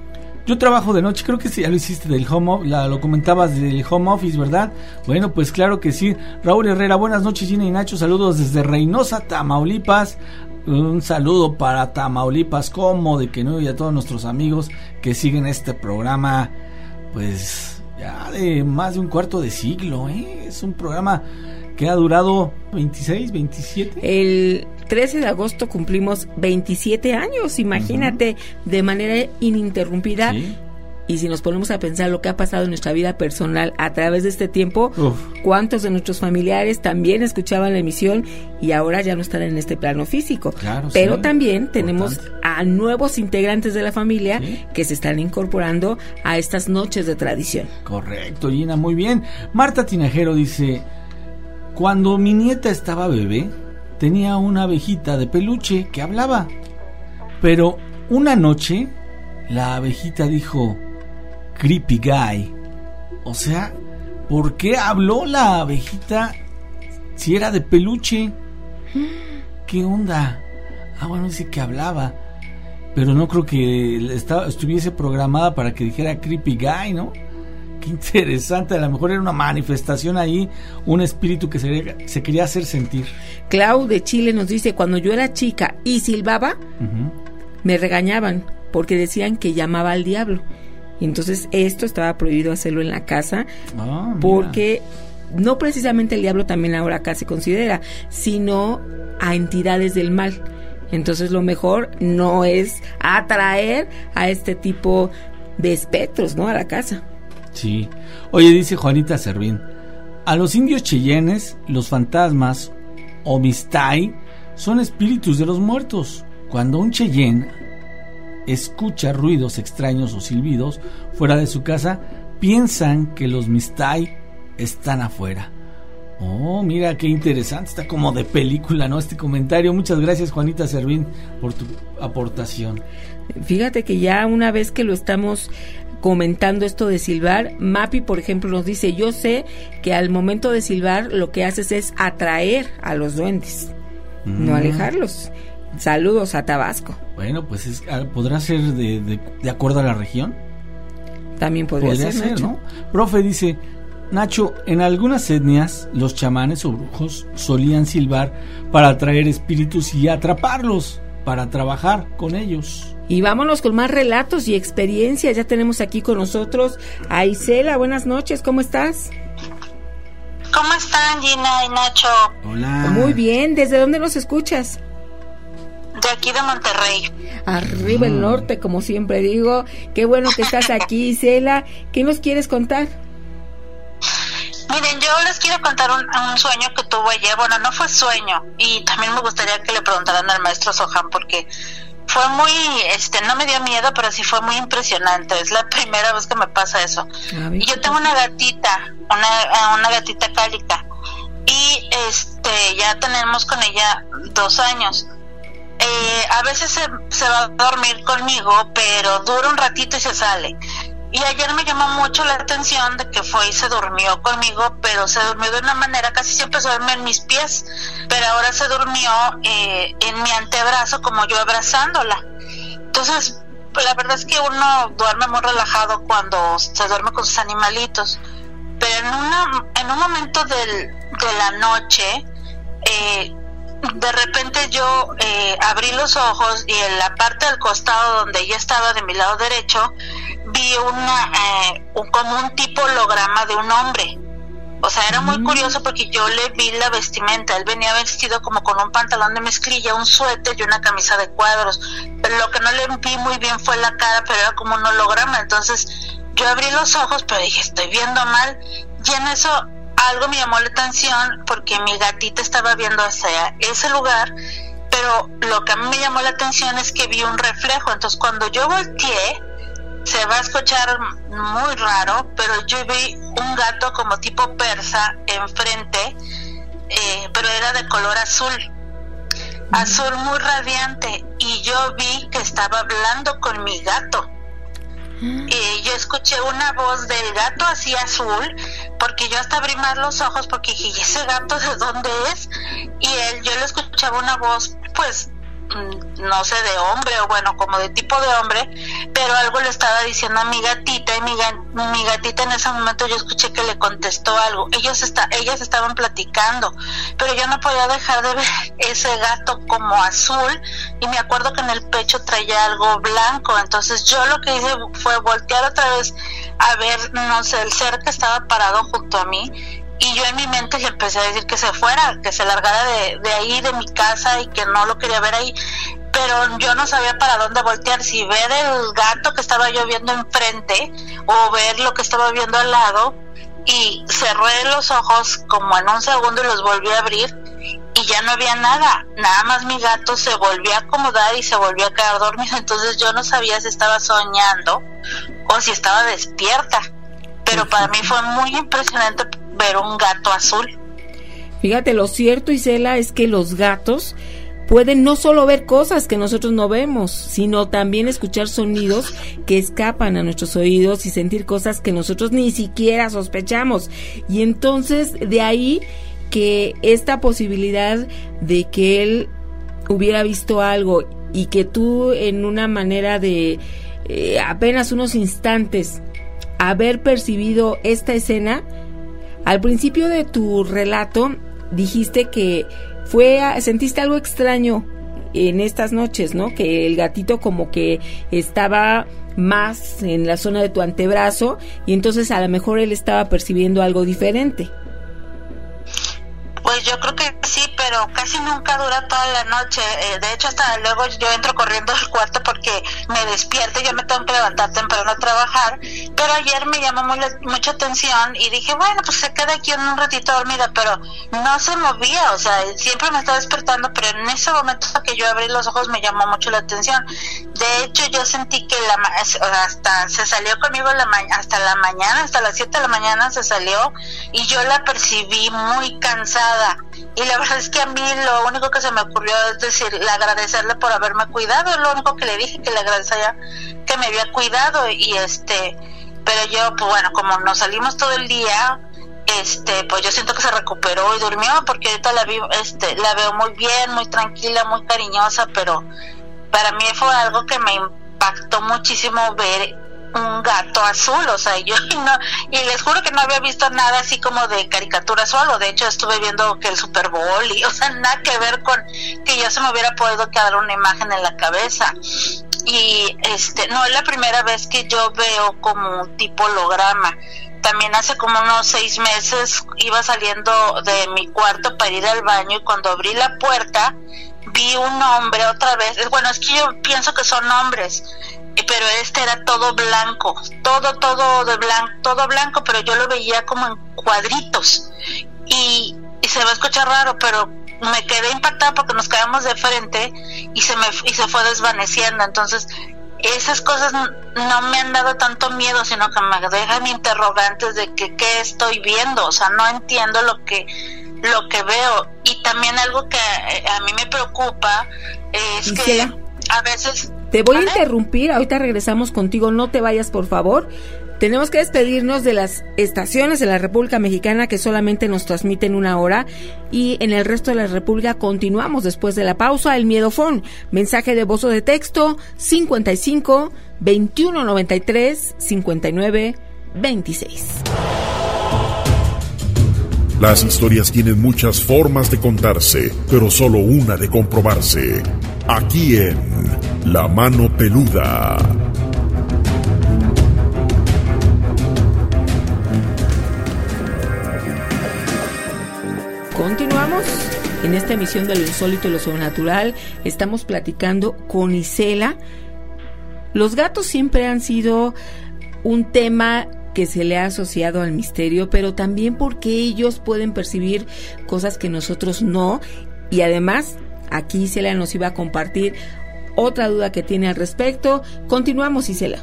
yo trabajo de noche, creo que sí, ya lo hiciste del home, la, lo comentabas del home office, ¿verdad? Bueno, pues claro que sí. Raúl Herrera, buenas noches, Gina y Nacho, saludos desde Reynosa, Tamaulipas. Un saludo para Tamaulipas, como de que no, y a todos nuestros amigos que siguen este programa, pues ya de más de un cuarto de siglo, ¿eh? Es un programa que ha durado veintiséis, veintisiete. El trece de agosto cumplimos veintisiete años, imagínate, uh-huh. de manera ininterrumpida. ¿Sí? Y si nos ponemos a pensar lo que ha pasado en nuestra vida personal a través de este tiempo, Uf. cuántos de nuestros familiares también escuchaban la emisión y ahora ya no están en este plano físico. Claro, pero sí, también tenemos importante. A nuevos integrantes de la familia, ¿sí? que se están incorporando a estas noches de tradición. Correcto, Gina, muy bien. Marta Tinajero dice, cuando mi nieta estaba bebé, tenía una abejita de peluche que hablaba, pero una noche la abejita dijo, creepy guy. O sea, ¿por qué habló la abejita si era de peluche? ¿Qué onda? Ah, bueno, dice que hablaba, pero no creo que estaba, estuviese programada para que dijera creepy guy, ¿no? Qué interesante, a lo mejor era una manifestación ahí, un espíritu que se, se quería hacer sentir. Clau de Chile nos dice, cuando yo era chica y silbaba, uh-huh. me regañaban porque decían que llamaba al diablo. Y entonces esto estaba prohibido hacerlo en la casa, oh, porque no precisamente el diablo también ahora acá se considera, sino a entidades del mal. Entonces lo mejor no es atraer a este tipo de espectros, ¿no?, a la casa. Sí. Oye, dice Juanita Servín, a los indios cheyennes, los fantasmas o mistai son espíritus de los muertos. Cuando un cheyenne escucha ruidos extraños o silbidos fuera de su casa, piensan que los mistai están afuera. Oh, mira qué interesante, está como de película, ¿no?, este comentario. Muchas gracias, Juanita Servín, por tu aportación. Fíjate que ya una vez que lo estamos comentando esto de silbar, Mapi, por ejemplo, nos dice, yo sé que al momento de silbar lo que haces es atraer a los duendes, mm. no alejarlos. Saludos a Tabasco. Bueno, pues es, podrá ser de, de, de acuerdo a la región. También podría, podría ser, ser, ¿no? Profe dice, Nacho, en algunas etnias los chamanes o brujos solían silbar para atraer espíritus y atraparlos, para trabajar con ellos. Y vámonos con más relatos y experiencias. Ya tenemos aquí con nosotros a Isela. Buenas noches, ¿cómo estás? ¿Cómo están, Gina y Nacho? Hola. Muy bien, ¿desde dónde nos escuchas? De aquí de Monterrey. Arriba el norte, como siempre digo. Qué bueno que estás aquí, Isela. ¿Qué nos quieres contar? Miren, yo les quiero contar un, un sueño que tuve ayer. Bueno, no fue sueño. Y también me gustaría que le preguntaran al maestro Sohan, porque fue muy, este, no me dio miedo, pero sí fue muy impresionante. Es la primera vez que me pasa eso. Y yo tengo una gatita, una, una gatita cálica. Y este, ya tenemos con ella dos años. Eh, a veces se, se va a dormir conmigo, pero dura un ratito y se sale. Y ayer me llamó mucho la atención de que fue y se durmió conmigo, pero se durmió de una manera, casi siempre se duerme en mis pies, pero ahora se durmió eh, en mi antebrazo, como yo abrazándola. Entonces, la verdad es que uno duerme muy relajado cuando se duerme con sus animalitos, pero en, una, en un momento del, de la noche, eh, de repente yo eh, abrí los ojos y en la parte del costado donde ella estaba de mi lado derecho vi una eh, un, como un tipo holograma de un hombre. O sea, era muy mm. curioso porque yo le vi la vestimenta. Él venía vestido como con un pantalón de mezclilla, un suéter y una camisa de cuadros, pero lo que no le vi muy bien fue la cara, pero era como un holograma. Entonces yo abrí los ojos, pero dije, estoy viendo mal. Y en eso algo me llamó la atención porque mi gatita estaba viendo hacia ese lugar, pero lo que a mí me llamó la atención es que vi un reflejo. Entonces cuando yo volteé, se va a escuchar muy raro, pero yo vi un gato como tipo persa enfrente, eh, pero era de color azul, mm. azul muy radiante, y yo vi que estaba hablando con mi gato. Y yo escuché una voz del gato así azul, porque yo hasta abrí más los ojos porque dije, ¿y ese gato de dónde es? Y él, yo le escuchaba una voz, pues, no sé, de hombre, o bueno, como de tipo de hombre, pero algo le estaba diciendo a mi gatita, y mi, mi gatita en ese momento yo escuché que le contestó algo. Ellos está, ellas estaban platicando, pero yo no podía dejar de ver ese gato como azul, y me acuerdo que en el pecho traía algo blanco. Entonces yo lo que hice fue voltear otra vez a ver, no sé, el ser que estaba parado junto a mí, y yo en mi mente le empecé a decir que se fuera, que se largara de, de ahí, de mi casa, y que no lo quería ver ahí. Pero yo no sabía para dónde voltear, si ver el gato que estaba yo viendo enfrente o ver lo que estaba viendo al lado. Y cerré los ojos como en un segundo y los volví a abrir y ya no había nada, nada más mi gato se volvió a acomodar y se volvió a quedar dormido. Entonces yo no sabía si estaba soñando o si estaba despierta, pero para mí fue muy impresionante ver un gato azul. Fíjate, lo cierto, Isela, es que los gatos pueden no solo ver cosas que nosotros no vemos, sino también escuchar sonidos que escapan a nuestros oídos y sentir cosas que nosotros ni siquiera sospechamos. Y entonces de ahí que esta posibilidad de que él hubiera visto algo y que tú en una manera de eh, apenas unos instantes haber percibido esta escena? Al principio de tu relato dijiste que fue sentiste algo extraño en estas noches, ¿no? Que el gatito como que estaba más en la zona de tu antebrazo y entonces a lo mejor él estaba percibiendo algo diferente. Pues yo creo que sí, pero casi nunca dura toda la noche. Eh, de hecho, hasta luego yo entro corriendo al cuarto porque me despierto y yo me tengo que levantar temprano a trabajar. Pero ayer me llamó muy, mucha atención y dije, bueno, pues se queda aquí en un ratito dormida, pero no se movía, o sea, siempre me estaba despertando, pero en ese momento que yo abrí los ojos me llamó mucho la atención. De hecho, yo sentí que la hasta se salió conmigo la ma- hasta la mañana, hasta las siete de la mañana se salió y yo la percibí muy cansada. Y la verdad es que a mí lo único que se me ocurrió es decirle, agradecerle por haberme cuidado, es lo único que le dije, que le agradecía que me había cuidado. Y este, pero yo, pues bueno, como nos salimos todo el día, este, pues yo siento que se recuperó y durmió, porque ahorita la vi, este, la veo muy bien, muy tranquila, muy cariñosa, pero para mí fue algo que me impactó muchísimo ver un gato azul, o sea, yo no, y les juro que no había visto nada así como de caricatura solo. De hecho estuve viendo que el Super Bowl y, o sea, nada que ver con que yo se me hubiera podido quedar una imagen en la cabeza. Y este, no es la primera vez que yo veo como un tipo holograma. También hace como unos seis meses iba saliendo de mi cuarto para ir al baño y cuando abrí la puerta vi un hombre otra vez. Bueno, es que yo pienso que son hombres, pero este era todo blanco, todo, todo de blanco, todo blanco, pero yo lo veía como en cuadritos y, y se va a escuchar raro, pero me quedé impactada porque nos quedamos de frente y se me y se fue desvaneciendo. Entonces esas cosas no me han dado tanto miedo, sino que me dejan interrogantes de que qué estoy viendo, o sea, no entiendo lo que lo que veo. Y también algo que a, a mí me preocupa es ¿Y que sea? a veces Te voy ¿vale? a interrumpir, ahorita regresamos contigo, no te vayas por favor. Tenemos que despedirnos de las estaciones de la República Mexicana que solamente nos transmiten una hora y en el resto de la República continuamos después de la pausa. El Miedofón, mensaje de voz o de texto cincuenta y cinco, veintiuno noventa y tres, cincuenta y nueve, veintiséis. Las historias tienen muchas formas de contarse, pero solo una de comprobarse. Aquí en La Mano Peluda. Continuamos en esta emisión de Lo Insólito y Lo Sobrenatural. Estamos platicando con Isela. Los gatos siempre han sido un tema que se le ha asociado al misterio, pero también porque ellos pueden percibir cosas que nosotros no. Y además, aquí Isela nos iba a compartir otra duda que tiene al respecto. Continuamos, Isela.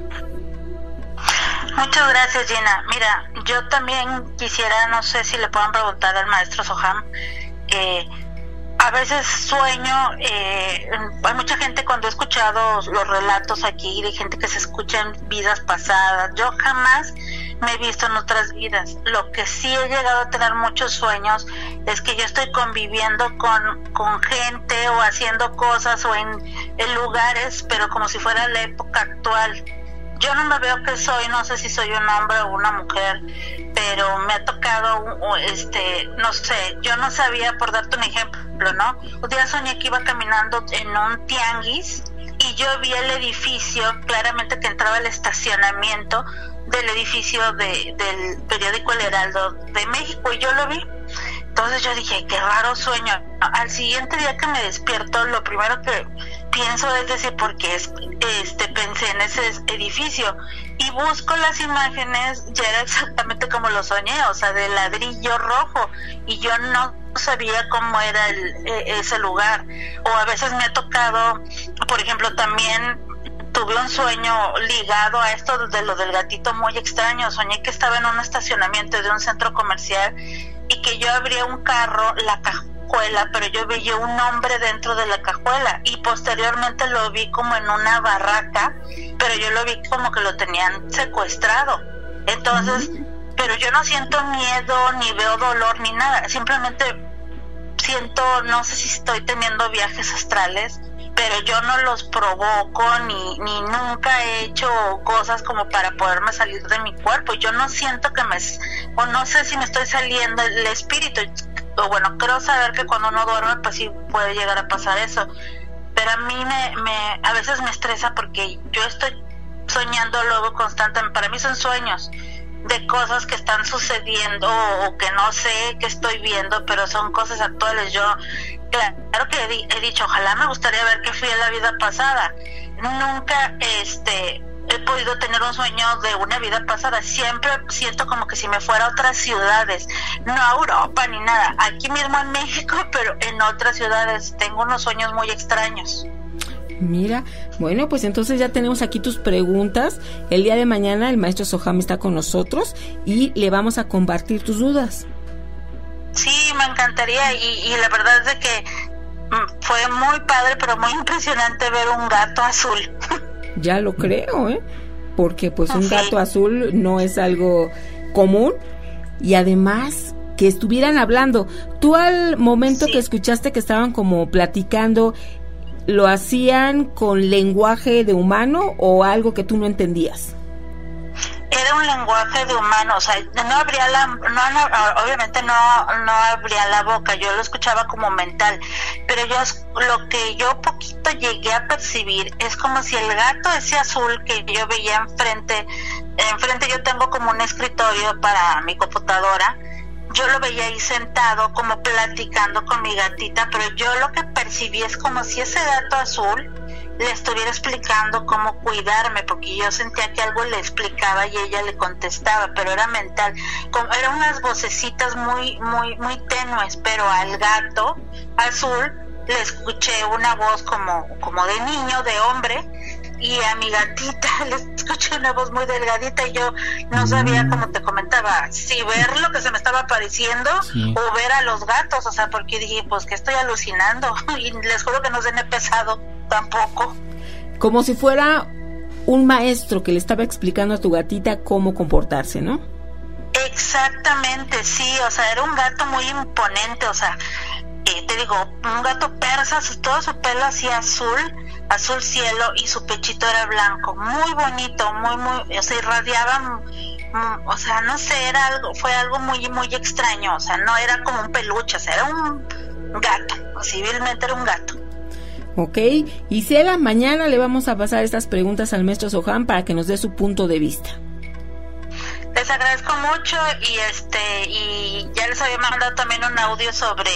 Muchas gracias, Gina. Mira, yo también quisiera, no sé si le puedan preguntar al maestro Soham, eh, a veces sueño, eh, hay mucha gente cuando he escuchado los relatos aquí de gente que se escucha en vidas pasadas, yo jamás me he visto en otras vidas. Lo que sí he llegado a tener muchos sueños es que yo estoy conviviendo con, con gente o haciendo cosas o en, en lugares, pero como si fuera la época actual. Yo no me veo que soy, no sé si soy un hombre o una mujer, pero me ha tocado, este, no sé, yo no sabía, por darte un ejemplo, ¿no? Un día soñé que iba caminando en un tianguis y yo vi el edificio, claramente que entraba el estacionamiento del edificio de, del periódico El Heraldo de México, y yo lo vi. Entonces yo dije, qué raro sueño. Al siguiente día que me despierto, lo primero que pienso es decir, porque es, este, pensé en ese edificio y busco las imágenes, ya era exactamente como lo soñé, o sea, de ladrillo rojo, y yo no sabía cómo era el, ese lugar. O a veces me ha tocado, por ejemplo, también tuve un sueño ligado a esto de lo del gatito muy extraño. Soñé que estaba en un estacionamiento de un centro comercial y que yo abría un carro, la cajuela, pero yo veía un hombre dentro de la cajuela, y posteriormente lo vi como en una barraca, pero yo lo vi como que lo tenían secuestrado. Entonces, uh-huh. pero yo no siento miedo, ni veo dolor, ni nada, simplemente siento, no sé si estoy teniendo viajes astrales, pero yo no los provoco ni, ni nunca he hecho cosas como para poderme salir de mi cuerpo. Yo no siento que me, o no sé si me estoy saliendo el espíritu, o bueno, creo saber que cuando uno duerme pues sí puede llegar a pasar eso, pero a mí me, me a veces me estresa porque yo estoy soñando luego constantemente, para mí son sueños de cosas que están sucediendo o que no sé que estoy viendo, pero son cosas actuales. Yo claro que he, di- he dicho, ojalá me gustaría ver qué fui en la vida pasada. Nunca este he podido tener un sueño de una vida pasada. Siempre siento como que si me fuera a otras ciudades, no a Europa ni nada, aquí mismo en México, pero en otras ciudades. Tengo unos sueños muy extraños. Mira, bueno, pues entonces ya tenemos aquí tus preguntas. El día de mañana el maestro Soham está con nosotros y le vamos a compartir tus dudas. Sí, me encantaría, y, y la verdad es de que mm, fue muy padre, pero muy impresionante ver un gato azul. Ya lo creo, ¿eh? Porque pues un Sí. gato azul no es algo común, y además que estuvieran hablando. Tú al momento Sí. que escuchaste que estaban como platicando, ¿lo hacían con lenguaje de humano o algo que tú no entendías? Era un lenguaje de humano, o sea, no abría la, no, no, obviamente no, no abría la boca, yo lo escuchaba como mental, pero yo, lo que yo poquito llegué a percibir es como si el gato ese azul que yo veía enfrente, enfrente yo tengo como un escritorio para mi computadora, yo lo veía ahí sentado como platicando con mi gatita, pero yo lo que percibí es como si ese gato azul le estuviera explicando cómo cuidarme, porque yo sentía que algo le explicaba y ella le contestaba, pero era mental, como eran unas vocecitas muy muy muy tenues, pero al gato azul le escuché una voz como como de niño, de hombre, y a mi gatita le escuché una voz muy delgadita y yo no sabía, como te comentaba, si ver lo que se me estaba apareciendo Sí. o ver a los gatos, o sea, porque dije, pues que estoy alucinando, y les juro que no se me ha pesado tampoco. Como si fuera un maestro que le estaba explicando a tu gatita cómo comportarse, ¿no? Exactamente, sí, o sea, era un gato muy imponente, o sea, eh, te digo, un gato persa, su- todo su pelo así azul, azul cielo, y su pechito era blanco, muy bonito, muy, muy, o sea, irradiaba, mm, o sea, no sé, era algo, fue algo muy, muy extraño, o sea, no era como un peluche, o sea, era un gato, o civilmente era un gato. Ok, Isela, mañana le vamos a pasar estas preguntas al maestro Soham para que nos dé su punto de vista. Les agradezco mucho, y este y ya les había mandado también un audio sobre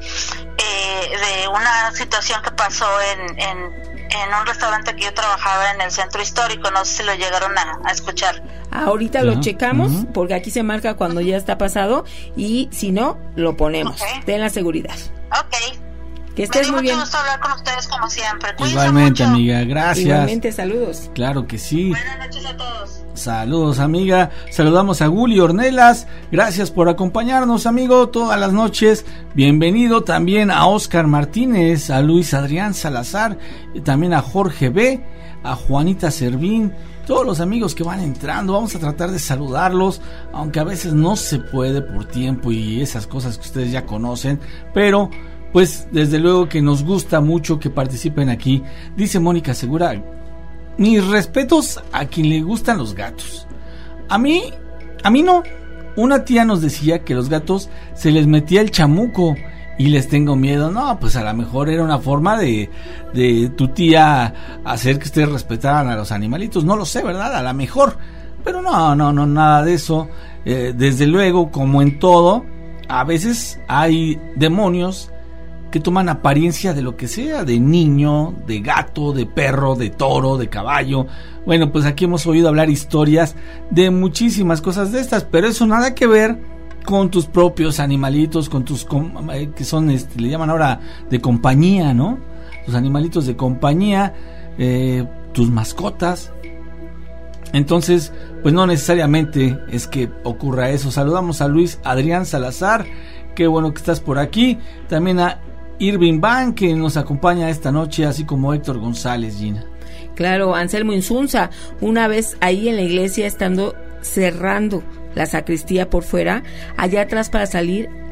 eh, de una situación que pasó en, en, en un restaurante que yo trabajaba en el centro histórico, no sé si lo llegaron a, a escuchar. Ahorita Ya. lo checamos, Ujú. porque aquí se marca cuando ya está pasado, y si no, lo ponemos. Ok. Ten la seguridad. Ok, Que me estés dio muy mucho bien. gusto hablar con ustedes como siempre. Cuídense Igualmente, mucho. amiga, gracias. Igualmente, saludos. Claro que sí. Buenas noches a todos. Saludos, amiga. Saludamos a Guli Ornelas. Gracias por acompañarnos, amigo, todas las noches. Bienvenido también a Oscar Martínez, a Luis Adrián Salazar, y también a Jorge B, a Juanita Servín, todos los amigos que van entrando. Vamos a tratar de saludarlos, aunque a veces no se puede por tiempo y esas cosas que ustedes ya conocen, pero pues desde luego que nos gusta mucho que participen aquí. Dice Mónica Segura: mis respetos a quien le gustan los gatos. A mí, a mí no. Una tía nos decía que los gatos se les metía el chamuco y les tengo miedo. No, pues a lo mejor era una forma de, de tu tía hacer que ustedes respetaran a los animalitos. No lo sé, ¿verdad? A lo mejor. Pero no, no, no, nada de eso. Eh, desde luego, como en todo, a veces hay demonios que toman apariencia de lo que sea, de niño, de gato, de perro, de toro, de caballo. Bueno, pues aquí hemos oído hablar historias de muchísimas cosas de estas, pero eso nada que ver con tus propios animalitos, con tus com- eh, que son, este, le llaman ahora de compañía, ¿no? Tus animalitos de compañía, eh, tus mascotas. Entonces, pues no necesariamente es que ocurra eso. Saludamos a Luis Adrián Salazar, qué bueno que estás por aquí. También a Irving Van, que nos acompaña esta noche, así como Héctor González, Gina. Claro, Anselmo Insunza, una vez ahí en la iglesia, estando cerrando la sacristía por fuera, allá atrás para salir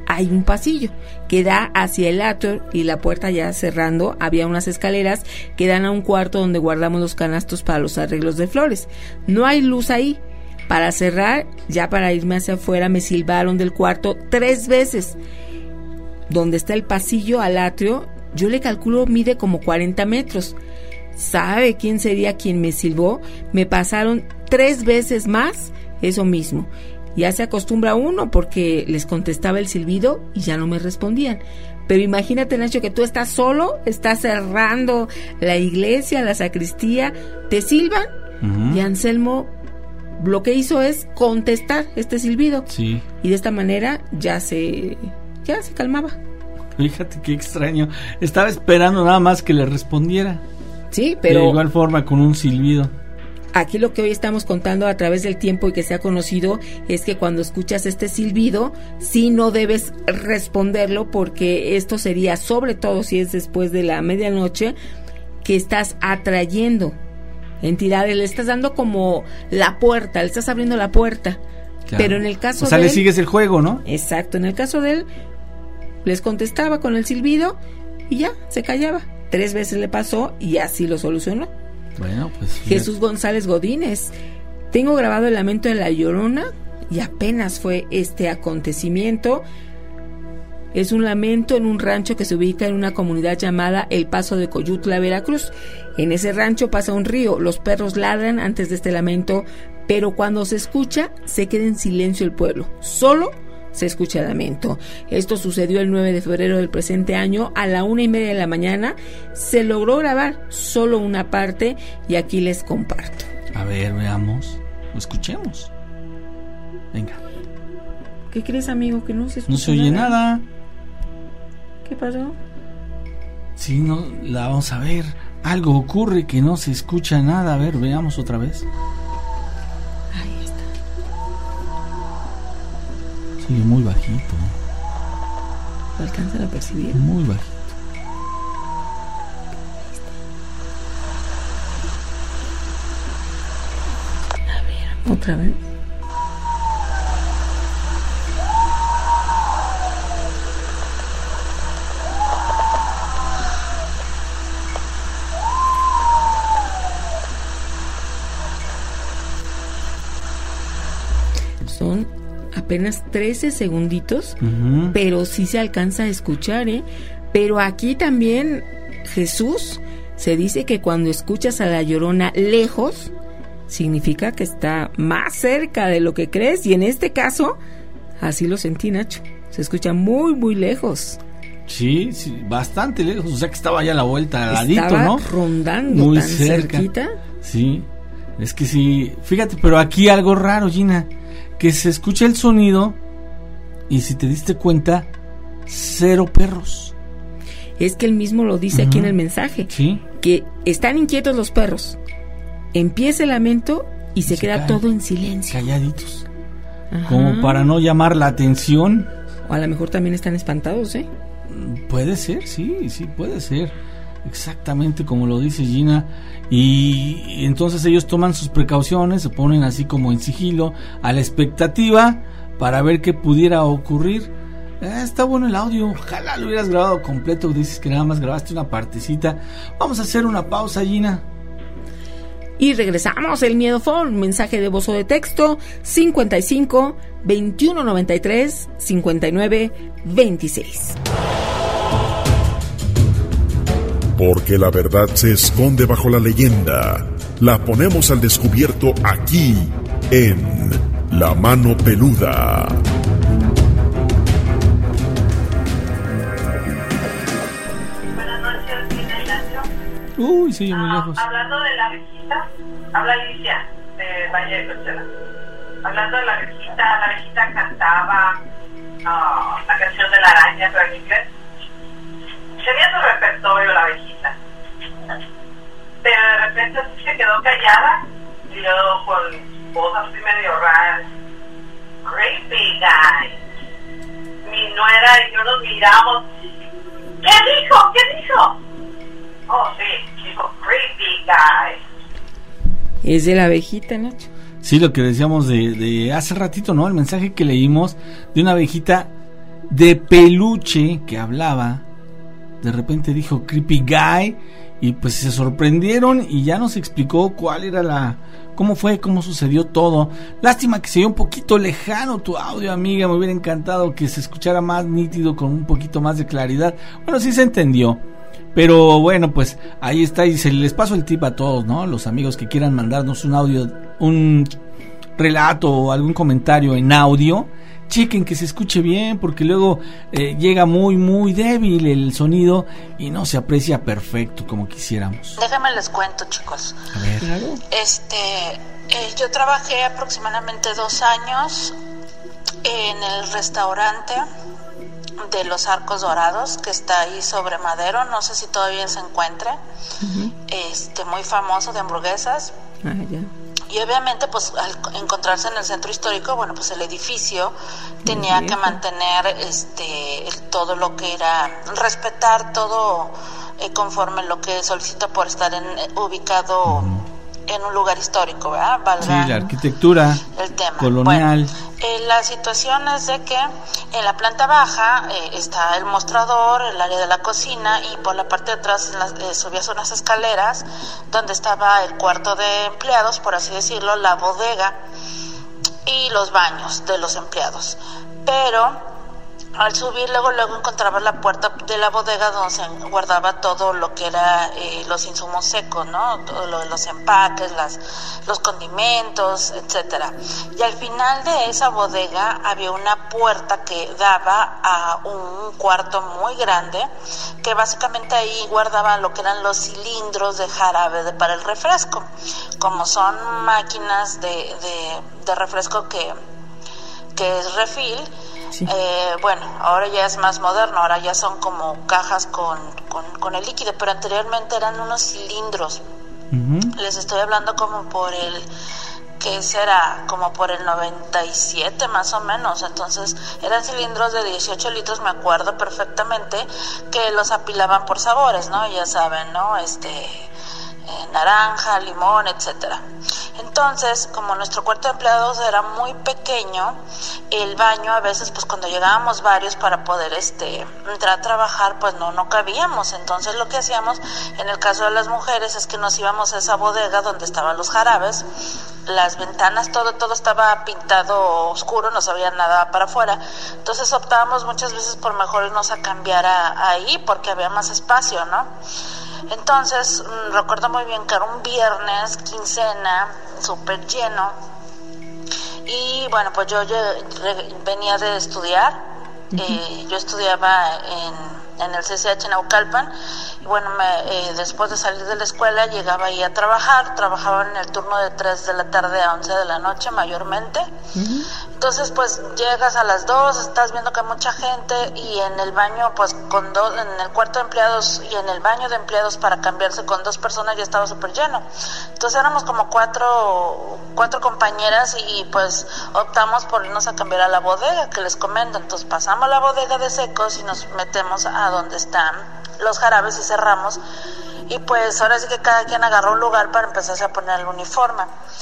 hay un pasillo que da hacia el atrio y la puerta ya cerrando, había unas escaleras que dan a un cuarto donde guardamos los canastos para los arreglos de flores. No hay luz ahí. Para cerrar, ya para irme hacia afuera, me silbaron del cuarto tres veces. Donde está el pasillo al atrio, yo le calculo mide como cuarenta metros. ¿Sabe quién sería quien me silbó? Me pasaron tres veces más eso mismo. Ya se acostumbra uno porque les contestaba el silbido y ya no me respondían. Pero imagínate, Nacho, que tú estás solo, estás cerrando la iglesia, la sacristía, te silban, uh-huh. y Anselmo lo que hizo es contestar este silbido. Sí. Y de esta manera ya se ya se calmaba. Fíjate qué extraño. Estaba esperando nada más que le respondiera. Sí, pero de igual forma con un silbido. Aquí lo que hoy estamos contando a través del tiempo y que se ha conocido es que cuando escuchas este silbido, sí no debes responderlo, porque esto sería, sobre todo si es después de la medianoche, que estás atrayendo entidades, le estás dando como la puerta, le estás abriendo la puerta. Claro. Pero en el caso o sea, de le él, sigues el juego, ¿no? Exacto, en el caso de él, les contestaba con el silbido y ya, se callaba. Tres veces le pasó y así lo solucionó. Bueno, pues fíjate. Jesús González Godínez: tengo grabado el lamento de La Llorona y apenas fue este acontecimiento. Es un lamento en un rancho que se ubica en una comunidad llamada El Paso de Coyutla, Veracruz. En ese rancho pasa un río, los perros ladran antes de este lamento, pero cuando se escucha, se queda en silencio el pueblo. Solo se escucha el lamento. Esto sucedió el nueve de febrero del presente año a la una y media de la mañana. Se logró grabar solo una parte y aquí les comparto. A ver, veamos, lo escuchemos. Venga. ¿Qué crees, amigo? Que no se escucha No se oye nada. nada. ¿Qué pasó? Sí, no, la vamos a ver. Algo ocurre que no se escucha nada. A ver, veamos otra vez. Ahí está. Sí, muy bajito. ¿Lo alcanzan a percibir? Muy bajito. A ver, otra vez. Son apenas trece segunditos, uh-huh. pero sí se alcanza a escuchar, ¿eh? Pero aquí también, Jesús, se dice que cuando escuchas a La Llorona lejos, significa que está más cerca de lo que crees, y en este caso, así lo sentí, Nacho. Se escucha muy, muy lejos. Sí, sí, bastante lejos, o sea que estaba ya a la vuelta, al ladito, estaba ¿no? rondando muy tan cerca. cerquita. Sí, es que sí, fíjate, pero aquí algo raro, Gina, que se escucha el sonido y si te diste cuenta, cero perros. Es que él mismo lo dice, uh-huh. aquí en el mensaje, ¿sí? Que están inquietos los perros. Empieza el lamento y se, se queda caen, todo en silencio. Calladitos. Ajá. Como para no llamar la atención. O a lo mejor también están espantados, ¿eh? Puede ser, sí, sí, puede ser. Exactamente como lo dice Gina. Y entonces ellos toman sus precauciones, se ponen así como en sigilo, a la expectativa para ver qué pudiera ocurrir. Eh, está bueno el audio, ojalá lo hubieras grabado completo. Dices que nada más grabaste una partecita. Vamos a hacer una pausa, Gina. Y regresamos. El miedo phone, mensaje de voz o de texto cincuenta y cinco, veintiuno noventa y tres, cincuenta y nueve, veintiséis. Porque la verdad se esconde bajo la leyenda. La ponemos al descubierto aquí en La Mano Peluda. Buenas noches, Gina Ignacio. Uy, sí, muy lejos. Uh, hablando de la abejita, habla Alicia de Valle de Cochela. Hablando de la abejita, la abejita cantaba uh, la canción de la araña, pero en inglés. Tenía su repertorio la abejita, pero de repente se quedó callada y luego con voz así medio rara. Creepy guy. Mi nuera y yo nos miramos. ¿Qué dijo? ¿Qué dijo? Oh, sí, dijo creepy guy. Es de la abejita, Nacho. Sí, lo que decíamos de, de hace ratito, ¿no? El mensaje que leímos de una abejita de peluche que hablaba. De repente dijo creepy guy y pues se sorprendieron y ya nos explicó cuál era la... cómo fue, cómo sucedió todo. Lástima que se dio un poquito lejano tu audio, amiga. Me hubiera encantado que se escuchara más nítido, con un poquito más de claridad. Bueno, sí se entendió. Pero bueno, pues ahí está. Y se les paso el tip a todos, ¿no? Los amigos que quieran mandarnos un audio, un relato o algún comentario en audio, chequen que se escuche bien, porque luego eh, llega muy, muy débil el sonido y no se aprecia perfecto como quisiéramos. Déjenme les cuento, chicos. A ver. Este, eh, yo trabajé aproximadamente dos años en el restaurante de los Arcos Dorados, que está ahí sobre Madero, no sé si todavía se encuentre, uh-huh. este, muy famoso de hamburguesas. Ah, ya. Y obviamente, pues, al encontrarse en el centro histórico, bueno, pues el edificio tenía que mantener este todo lo que era, respetar todo eh, conforme lo que solicita por estar en, ubicado en un lugar histórico, ¿verdad? Valga sí, la arquitectura el tema. colonial. Bueno, eh, la situación es de que en la planta baja eh, está el mostrador, el área de la cocina, y por la parte de atrás en las, eh, subías unas escaleras donde estaba el cuarto de empleados, por así decirlo, la bodega y los baños de los empleados. Pero al subir, luego luego encontraba la puerta de la bodega donde se guardaba todo lo que era eh, los insumos secos, ¿no? Todo lo, los empaques, las, los condimentos, etcétera. Y al final de esa bodega había una puerta que daba a un cuarto muy grande, que básicamente ahí guardaba lo que eran los cilindros de jarabe de, para el refresco. Como son máquinas de, de, de refresco que, que es refill. Sí. Eh, bueno, ahora ya es más moderno, ahora ya son como cajas con, con, con el líquido, pero anteriormente eran unos cilindros. Uh-huh. Les estoy hablando como por el, ¿qué será? Como por el noventa y siete más o menos. Entonces eran cilindros de dieciocho litros, me acuerdo perfectamente, que los apilaban por sabores, ¿no? Ya saben, ¿no? Este... Eh, naranja, limón, etcétera. Entonces, como nuestro cuarto de empleados era muy pequeño, el baño a veces, pues cuando llegábamos varios para poder este entrar a trabajar, pues no no cabíamos. Entonces lo que hacíamos en el caso de las mujeres es que nos íbamos a esa bodega donde estaban los jarabes, las ventanas, todo todo estaba pintado oscuro, no se veía nada para afuera. Entonces optábamos muchas veces por mejor irnos a cambiar a, ahí porque había más espacio, ¿no? Entonces, recuerdo muy bien que era un viernes, quincena, súper lleno. Y bueno, pues yo, yo venía de estudiar. Uh-huh. eh, yo estudiaba en, en el C C H en Naucalpan. Y bueno, me, eh, después de salir de la escuela llegaba ahí a trabajar. Trabajaba en el turno de tres de la tarde a once de la noche mayormente. Uh-huh. Entonces, pues llegas a las dos, estás viendo que hay mucha gente, y en el baño, pues con dos, en el cuarto de empleados y en el baño de empleados para cambiarse con dos personas ya estaba súper lleno. Entonces éramos como cuatro, cuatro compañeras y pues optamos por irnos a cambiar a la bodega que les comento. Entonces pasamos a la bodega de secos y nos metemos a donde están los jarabes y cerramos. Y pues ahora sí que cada quien agarró un lugar para empezarse a poner el uniforme.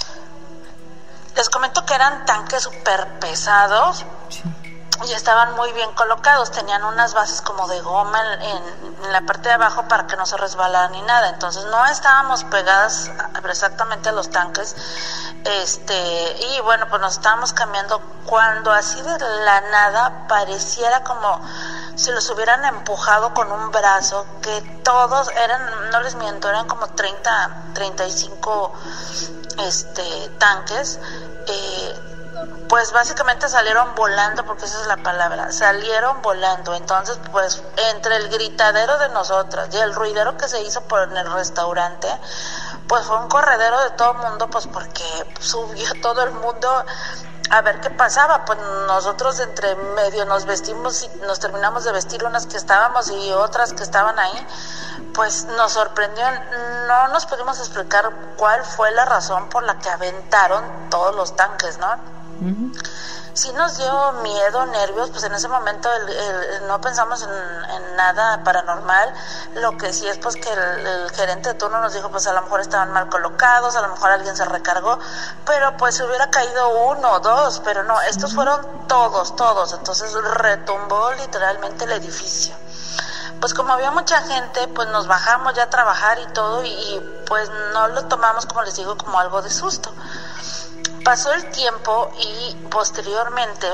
Les comento que eran tanques súper pesados. Sí. Y estaban muy bien colocados, tenían unas bases como de goma en, en, en la parte de abajo para que no se resbalaran ni nada. Entonces no estábamos pegadas exactamente a los tanques, este y bueno, pues nos estábamos cambiando cuando así de la nada pareciera como si los hubieran empujado con un brazo, que todos eran, no les miento, eran como treinta, treinta y cinco este, tanques. eh, Pues básicamente salieron volando, porque esa es la palabra, salieron volando. Entonces, pues, entre el gritadero de nosotras y el ruidero que se hizo por en el restaurante, pues fue un corredero de todo el mundo, pues porque subió todo el mundo a ver qué pasaba. Pues nosotros entre medio nos vestimos y nos terminamos de vestir, unas que estábamos y otras que estaban ahí. Pues nos sorprendió, no nos pudimos explicar cuál fue la razón por la que aventaron todos los tanques, ¿no? Uh-huh. Sí nos dio miedo, nervios, pues en ese momento el, el, no pensamos en, en nada paranormal. Lo que sí es pues que el, el gerente de turno nos dijo pues a lo mejor estaban mal colocados, a lo mejor alguien se recargó, pero pues hubiera caído uno o dos, pero no, estos fueron todos, todos, entonces retumbó literalmente el edificio. Pues como había mucha gente, pues nos bajamos ya a trabajar y todo, y, y pues no lo tomamos, como les digo, como algo de susto. Pasó el tiempo y posteriormente,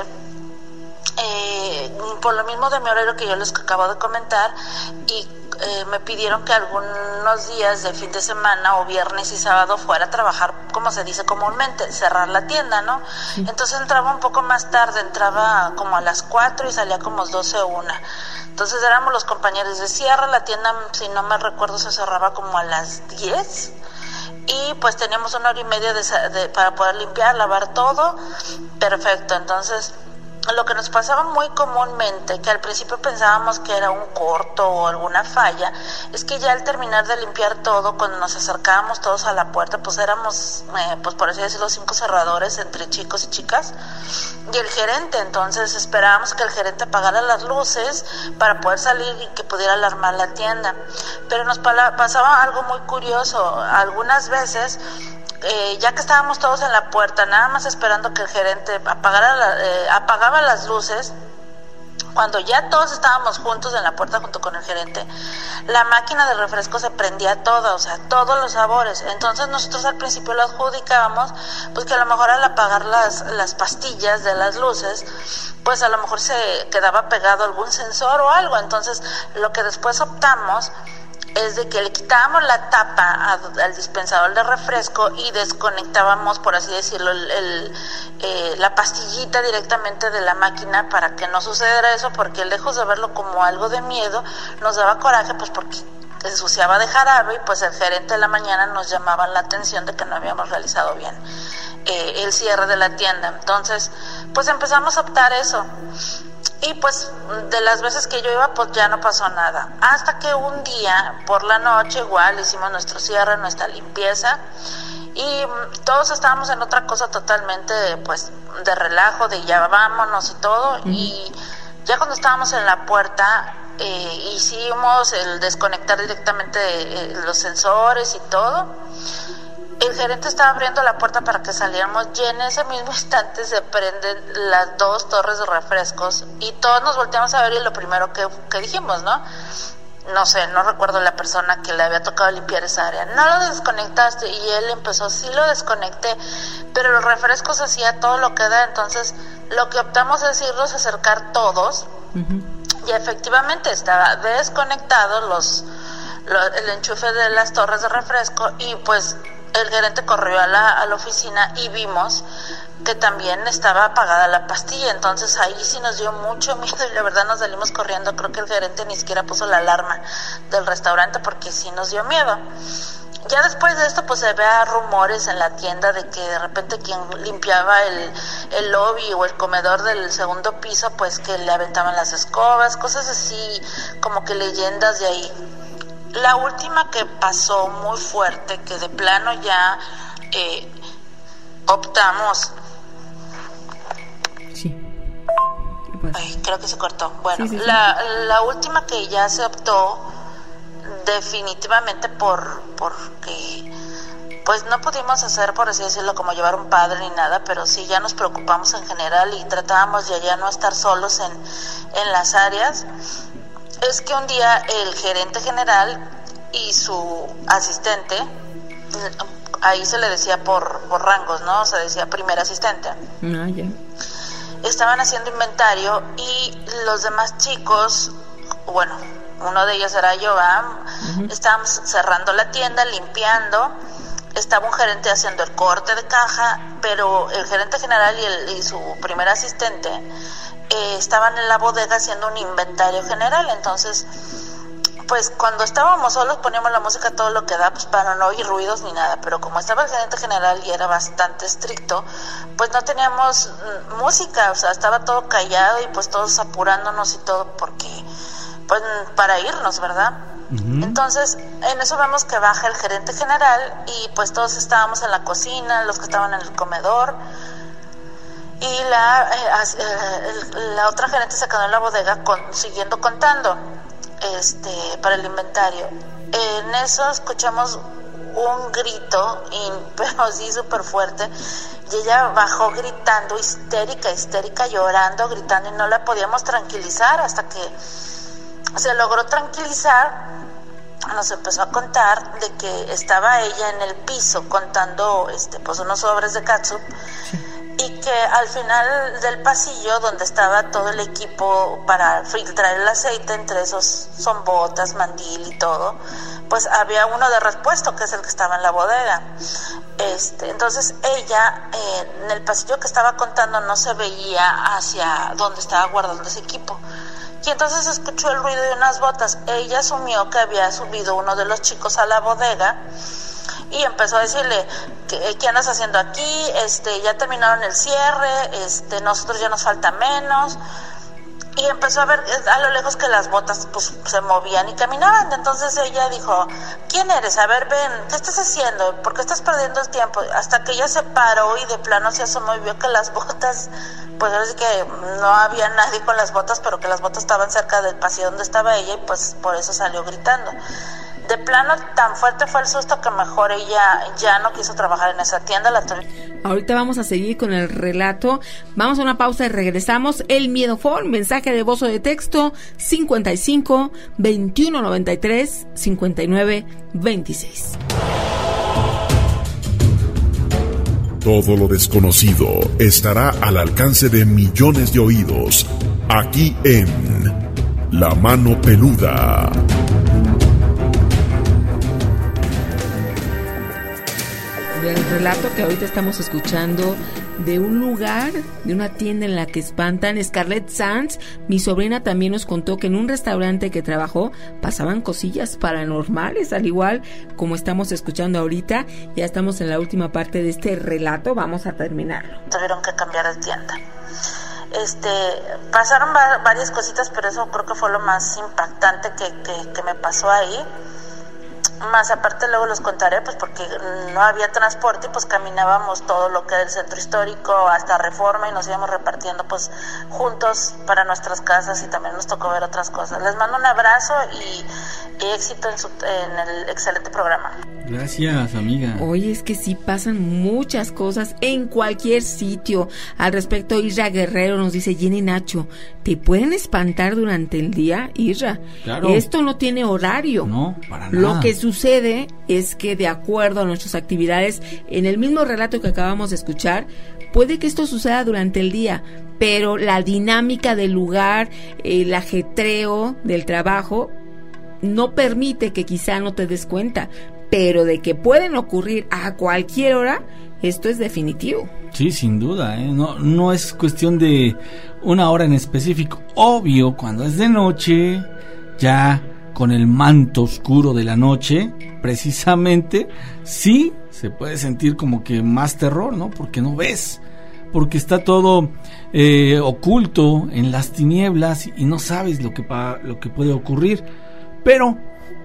eh, por lo mismo de mi horario que yo les acabo de comentar, y eh, me pidieron que algunos días de fin de semana o viernes y sábado fuera a trabajar, como se dice comúnmente, cerrar la tienda, ¿no? Sí. Entonces entraba un poco más tarde, entraba como a las cuatro y salía como doce o una. Entonces éramos los compañeros de cierre, la tienda, si no me recuerdo, se cerraba como a las diez. Y pues teníamos una hora y media de, de, para poder limpiar, lavar todo, perfecto. Entonces lo que nos pasaba muy comúnmente, que al principio pensábamos que era un corto o alguna falla, es que ya al terminar de limpiar todo, cuando nos acercábamos todos a la puerta, pues éramos, eh, pues por así decirlo, cinco cerradores entre chicos y chicas, y el gerente. Entonces esperábamos que el gerente apagara las luces para poder salir y que pudiera alarmar la tienda. Pero nos pasaba algo muy curioso. Algunas veces, Eh, ya que estábamos todos en la puerta, nada más esperando que el gerente apagara la, eh, apagaba las luces, cuando ya todos estábamos juntos en la puerta junto con el gerente, la máquina de refresco se prendía toda, o sea, todos los sabores. Entonces nosotros al principio lo adjudicábamos, pues que a lo mejor al apagar las, las pastillas de las luces, pues a lo mejor se quedaba pegado algún sensor o algo. Entonces lo que después optamos es de que le quitábamos la tapa a, al dispensador de refresco y desconectábamos, por así decirlo, el, el, eh, la pastillita directamente de la máquina para que no sucediera eso, porque lejos de verlo como algo de miedo, nos daba coraje, pues porque se ensuciaba de jarabe, y pues el gerente de la mañana nos llamaba la atención de que no habíamos realizado bien eh, el cierre de la tienda. Entonces, pues empezamos a optar eso. Y pues de las veces que yo iba, pues ya no pasó nada. Hasta que un día, por la noche, igual hicimos nuestro cierre, nuestra limpieza, y todos estábamos en otra cosa totalmente, pues, de relajo, de ya vámonos y todo. Uh-huh. Y ya cuando estábamos en la puerta, eh, hicimos el desconectar directamente eh, los sensores y todo. El gerente estaba abriendo la puerta para que saliéramos, y en ese mismo instante se prenden las dos torres de refrescos y todos nos volteamos a ver, y lo primero que, que dijimos, ¿no? No sé, no recuerdo la persona que le había tocado limpiar esa área. No lo desconectaste, y él empezó, sí lo desconecté, pero los refrescos hacía todo lo que da. Entonces lo que optamos es irnos a acercar todos. Uh-huh. Y efectivamente estaba desconectado los, los el enchufe de las torres de refresco, y pues el gerente corrió a la, a la oficina y vimos que también estaba apagada la pastilla. Entonces ahí sí nos dio mucho miedo y la verdad nos salimos corriendo. Creo que el gerente ni siquiera puso la alarma del restaurante porque sí nos dio miedo. Ya después de esto pues se vea rumores en la tienda de que de repente quien limpiaba el, el lobby o el comedor del segundo piso, pues que le aventaban las escobas, cosas así, como que leyendas de ahí. La última que pasó muy fuerte, que de plano ya eh, optamos. Sí. ¿Qué pasa? Ay, creo que se cortó. Bueno, sí, sí, la, sí. la última que ya se optó definitivamente por porque pues no pudimos hacer, por así decirlo, como llevar un padre ni nada, pero sí ya nos preocupamos en general y tratábamos de ya no estar solos en, en las áreas. Es que un día el gerente general y su asistente, ahí se le decía por, por rangos, ¿no? Se decía primer asistente. Ah, ya. Estaban haciendo inventario y los demás chicos, bueno, uno de ellos era yo, ¿eh? Uh-huh. Estábamos cerrando la tienda, limpiando, estaba un gerente haciendo el corte de caja, pero el gerente general y, el, y su primer asistente Eh, estaban en la bodega haciendo un inventario general. Entonces pues cuando estábamos solos poníamos la música todo lo que da, pues para no oír ruidos ni nada, pero como estaba el gerente general y era bastante estricto, pues no teníamos mm, música, o sea, estaba todo callado y pues todos apurándonos y todo porque pues para irnos, ¿verdad? Uh-huh. Entonces en eso vemos que baja el gerente general y pues todos estábamos en la cocina, los que estaban en el comedor. y la, eh, la otra gerente se quedó en la bodega con, siguiendo contando este para el inventario. En eso escuchamos un grito, y, pero sí súper fuerte, y ella bajó gritando, histérica, histérica, llorando, gritando, y no la podíamos tranquilizar hasta que se logró tranquilizar. Nos empezó a contar de que estaba ella en el piso contando este pues unos sobres de catsup, y que al final del pasillo donde estaba todo el equipo para filtrar el aceite, entre esos son botas, mandil y todo, pues había uno de repuesto, que es el que estaba en la bodega. Este, entonces ella eh, en el pasillo que estaba contando no se veía hacia donde estaba guardando ese equipo, y entonces escuchó el ruido de unas botas. Ella asumió que había subido uno de los chicos a la bodega y empezó a decirle, ¿qué, qué andas haciendo aquí? Este, ya terminaron el cierre, este, nosotros ya nos falta menos. Y empezó a ver a lo lejos que las botas pues se movían y caminaban. Entonces ella dijo, ¿quién eres? A ver, ven, ¿qué estás haciendo? ¿Por qué estás perdiendo el tiempo? Hasta que ella se paró y de plano se asomó y vio que las botas, pues ahora sí que no había nadie con las botas, pero que las botas estaban cerca del pasillo donde estaba ella, y pues por eso salió gritando. De plano tan fuerte fue el susto que mejor ella ya no quiso trabajar en esa tienda. La Ahorita vamos a seguir con el relato. Vamos a una pausa y regresamos. El Miedo Phone, mensaje de voz o de texto cincuenta y cinco, veintiuno noventa y tres, cincuenta y nueve veintiséis. Todo lo desconocido estará al alcance de millones de oídos, aquí en La Mano Peluda. El relato que ahorita estamos escuchando de un lugar, de una tienda en la que espantan. Scarlett Sands, mi sobrina, también nos contó que en un restaurante que trabajó pasaban cosillas paranormales, al igual como estamos escuchando ahorita. Ya estamos en la última parte de este relato, vamos a terminarlo. Tuvieron que cambiar de tienda. Este, pasaron va- varias cositas, pero eso creo que fue lo más impactante que, que, que me pasó ahí. Más aparte luego los contaré, pues porque no había transporte, pues caminábamos todo lo que era el centro histórico hasta Reforma y nos íbamos repartiendo pues juntos para nuestras casas, y también nos tocó ver otras cosas. Les mando un abrazo y, y éxito en, su, en el excelente programa. Gracias, amiga. Oye, es que sí pasan muchas cosas en cualquier sitio. Al respecto, Isra Guerrero nos dice, Jenny Nacho, ¿te pueden espantar durante el día, Isra? Claro. Esto no tiene horario. No, para nada. Lo que sucede es que de acuerdo a nuestras actividades, en el mismo relato que acabamos de escuchar, puede que esto suceda durante el día, pero la dinámica del lugar, el ajetreo del trabajo, no permite que quizá no te des cuenta, pero de que pueden ocurrir a cualquier hora, esto es definitivo. Sí, sin duda, ¿eh? No, no es cuestión de una hora en específico. Obvio, cuando es de noche, ya con el manto oscuro de la noche, precisamente, sí se puede sentir como que más terror, ¿no? Porque no ves, porque está todo eh, oculto en las tinieblas y no sabes lo que, pa- lo que puede ocurrir. Pero,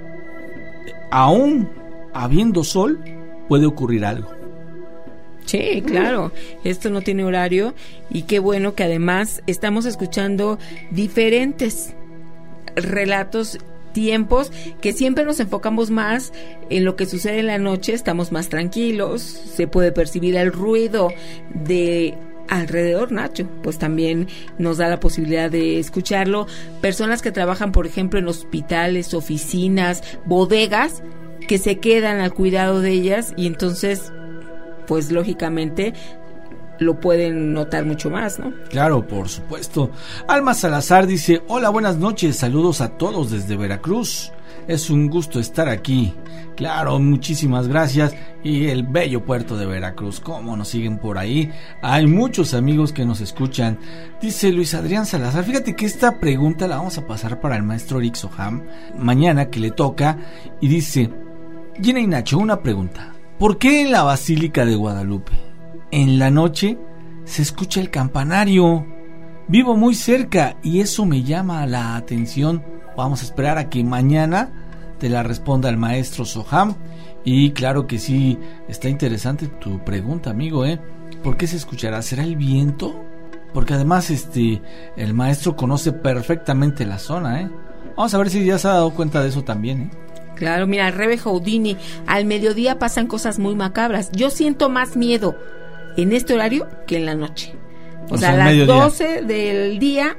aún habiendo sol, puede ocurrir algo. Sí, claro, esto no tiene horario, y qué bueno que además estamos escuchando diferentes relatos, tiempos, que siempre nos enfocamos más en lo que sucede en la noche, estamos más tranquilos, se puede percibir el ruido de alrededor, Nacho, pues también nos da la posibilidad de escucharlo. Personas que trabajan, por ejemplo, en hospitales, oficinas, bodegas, que se quedan al cuidado de ellas, y entonces pues lógicamente lo pueden notar mucho más, ¿no? Claro, por supuesto. Alma Salazar dice, hola, buenas noches, saludos a todos desde Veracruz. Es un gusto estar aquí. Claro, muchísimas gracias. Y el bello puerto de Veracruz, cómo nos siguen por ahí. Hay muchos amigos que nos escuchan. Dice Luis Adrián Salazar, fíjate que esta pregunta la vamos a pasar para el maestro Eric Soham mañana, que le toca. Y dice, Gina y Nacho, una pregunta. ¿Por qué en la Basílica de Guadalupe, en la noche, se escucha el campanario? Vivo muy cerca y eso me llama la atención. Vamos a esperar a que mañana te la responda el maestro Soham. Y claro que sí, está interesante tu pregunta, amigo, ¿eh? ¿Por qué se escuchará? ¿Será el viento? porque además este el maestro conoce perfectamente la zona, ¿eh? Vamos a ver si ya se ha dado cuenta de eso también, ¿eh? Claro, mira, Rebe Houdini, al mediodía pasan cosas muy macabras. Yo siento más miedo en este horario que en la noche. O, o sea, a las mediodía. doce del día,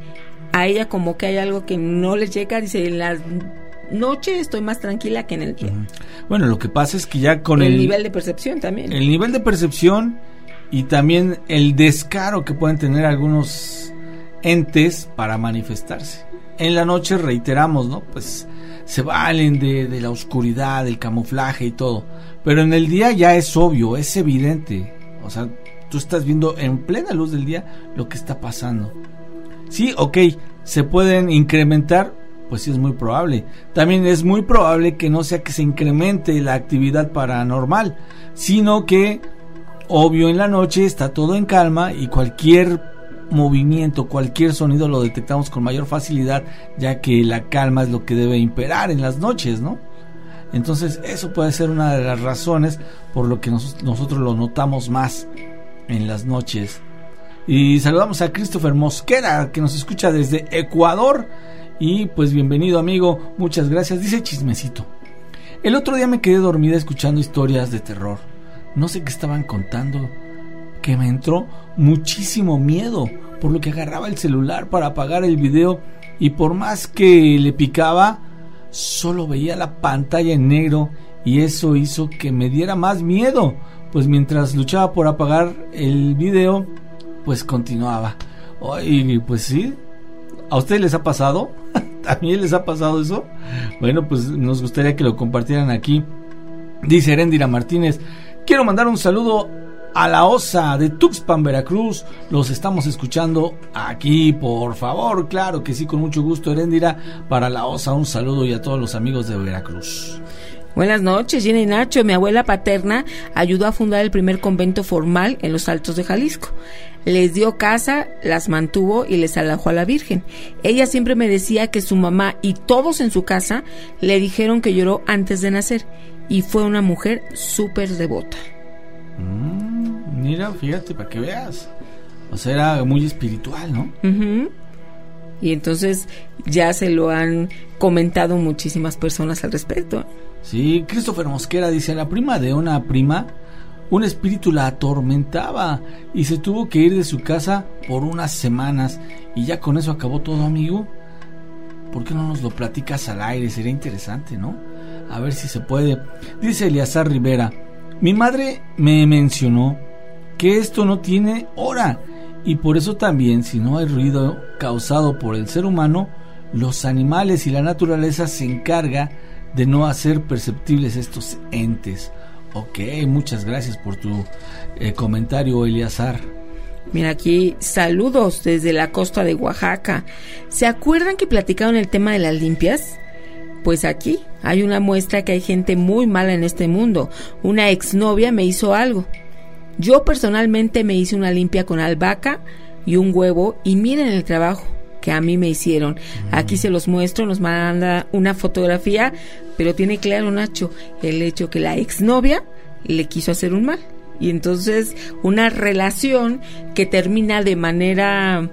a ella como que hay algo que no les llega. Dice, en la noche estoy más tranquila que en el día. Bueno, lo que pasa es que ya con el... El nivel de percepción también. El nivel de percepción y también el descaro que pueden tener algunos entes para manifestarse. En la noche, reiteramos, ¿no? Pues se valen de, de la oscuridad, del camuflaje y todo. Pero en el día ya es obvio, es evidente. O sea, tú estás viendo en plena luz del día lo que está pasando. Sí, ok, se pueden incrementar, pues sí es muy probable. También es muy probable que no sea que se incremente la actividad paranormal, sino que, obvio, en la noche está todo en calma y cualquier movimiento, cualquier sonido lo detectamos con mayor facilidad, ya que la calma es lo que debe imperar en las noches, ¿no? Entonces eso puede ser una de las razones por lo que nos, nosotros lo notamos más en las noches. Y saludamos a Christopher Mosquera, que nos escucha desde Ecuador. Y pues bienvenido, amigo, muchas gracias. Dice chismecito: el otro día me quedé dormida escuchando historias de terror. No sé qué estaban contando, que me entró muchísimo miedo, por lo que agarraba el celular para apagar el video, y por más que le picaba, solo veía la pantalla en negro, y eso hizo que me diera más miedo, pues mientras luchaba por apagar el video, pues continuaba. Y pues sí, ¿a ustedes les ha pasado? ¿También les ha pasado eso? Bueno, pues nos gustaría que lo compartieran aquí. Dice Heréndira Martínez: quiero mandar un saludo a la Osa de Tuxpan, Veracruz. Los estamos escuchando aquí, por favor. Claro que sí, con mucho gusto, Heréndira. Para la Osa, un saludo, y a todos los amigos de Veracruz. Buenas noches, Gina y Nacho. Mi abuela paterna ayudó a fundar el primer convento formal en los Altos de Jalisco. Les dio casa, las mantuvo y les alajó a la Virgen. Ella siempre me decía que su mamá y todos en su casa le dijeron que lloró antes de nacer, y fue una mujer súper devota. Mm, mira, fíjate, para que veas. O sea, era muy espiritual, ¿no? Uh-huh. Y entonces ya se lo han comentado muchísimas personas al respecto. Sí, Christopher Mosquera dice: a la prima de una prima, un espíritu la atormentaba y se tuvo que ir de su casa por unas semanas, y ya con eso acabó todo, amigo. ¿Por qué no nos lo platicas al aire? Sería interesante, ¿no? A ver si se puede. Dice Eliazar Rivera: mi madre me mencionó que esto no tiene hora, y por eso también, si no hay ruido causado por el ser humano, los animales y la naturaleza se encarga de no hacer perceptibles estos entes. Ok, muchas gracias por tu eh, comentario, Eliazar. Mira, aquí saludos desde la costa de Oaxaca. ¿Se acuerdan que platicaron el tema de las limpias? Pues aquí hay una muestra que hay gente muy mala en este mundo. Una exnovia me hizo algo. Yo personalmente me hice una limpia con albahaca y un huevo, y miren el trabajo que a mí me hicieron. Mm. Aquí se los muestro, nos manda una fotografía, pero tiene claro, Nacho, el hecho que la exnovia le quiso hacer un mal. Y entonces una relación que termina de manera...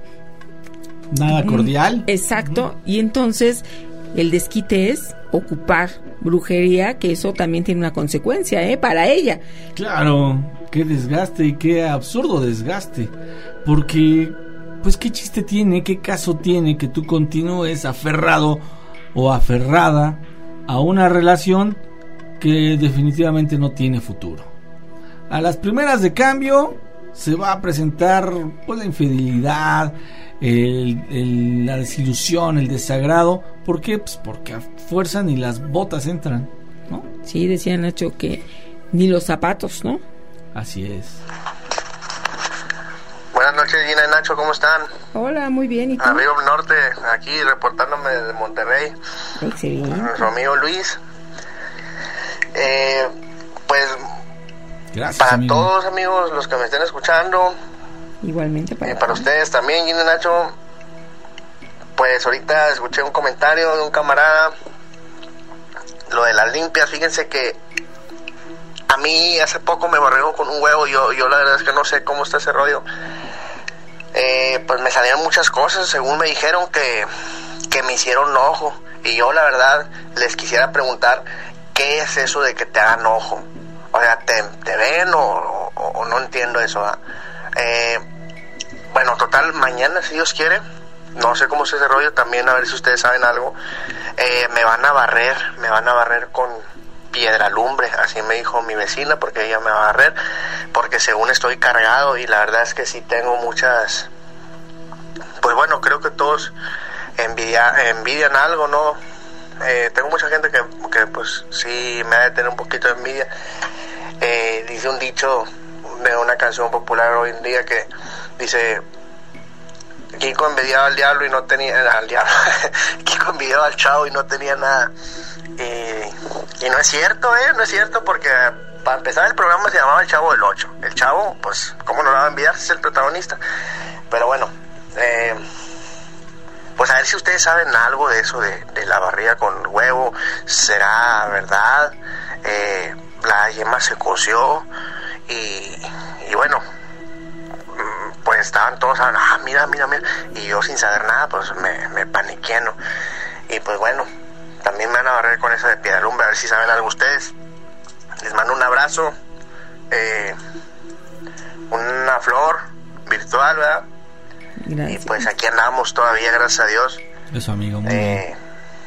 nada cordial. Exacto. Mm. Y entonces el desquite es ocupar brujería, que eso también tiene una consecuencia, ¿eh? Para ella. Claro, qué desgaste y qué absurdo desgaste. Porque, pues, ¿qué chiste tiene, qué caso tiene que tú continúes aferrado o aferrada a una relación que definitivamente no tiene futuro? A las primeras de cambio se va a presentar, pues, la infidelidad, el, el, la desilusión, el desagrado. ¿Por qué? Pues porque a fuerza ni las botas entran, ¿no? Sí, decía Nacho que ni los zapatos, ¿no? Así es. Buenas noches, Gina y Nacho, ¿cómo están? Hola, muy bien, ¿y tú? Arriba Norte, aquí reportándome de Monterrey. Excelente. Nuestro amigo Luis. Eh, pues, gracias, para amigo. todos, amigos, los que me estén escuchando. Igualmente para, eh, para ustedes también, Gina y Nacho. Pues ahorita escuché un comentario de un camarada, lo de las limpias. Fíjense que a mí hace poco me barrieron con un huevo. Yo, yo la verdad es que no sé cómo está ese rollo. eh, pues me salieron muchas cosas, según me dijeron que, que me hicieron ojo. Y yo la verdad les quisiera preguntar, ¿qué es eso de que te hagan ojo? O sea, ¿te, te ven o, o, o no entiendo eso? Eh, bueno, total, mañana, si Dios quiere, no sé cómo es ese rollo también, a ver si ustedes saben algo, eh, me van a barrer, me van a barrer con piedra lumbre, así me dijo mi vecina, porque ella me va a barrer, porque según estoy cargado, y la verdad es que sí tengo muchas, pues bueno, creo que todos envidia, envidian algo, ¿no? Eh, tengo mucha gente que, que pues sí me ha de tener un poquito de envidia. Eh, dice un dicho de una canción popular hoy en día que dice: Kiko envidiaba al diablo y no tenía al diablo Kiko envidiaba al chavo y no tenía nada. Y, y no es cierto, eh, no es cierto, porque para empezar el programa se llamaba El Chavo del Ocho. El chavo, pues, ¿cómo no lo va a envidiar si es el protagonista? Pero bueno, eh, pues a ver si ustedes saben algo de eso, de, de la barriga con huevo. ¿Será verdad? Eh, la yema se coció y, y bueno, pues estaban todos hablando, ah, mira, mira, mira, y yo sin saber nada, pues me, me paniqué, ¿no? Y pues bueno, también me van a barrer con esa de piedra lumbre, a ver si saben algo ustedes. Les mando un abrazo, eh, una flor virtual, ¿verdad? Gracias. Y pues aquí andamos todavía, gracias a Dios. Eso, amigo, muy eh, bien.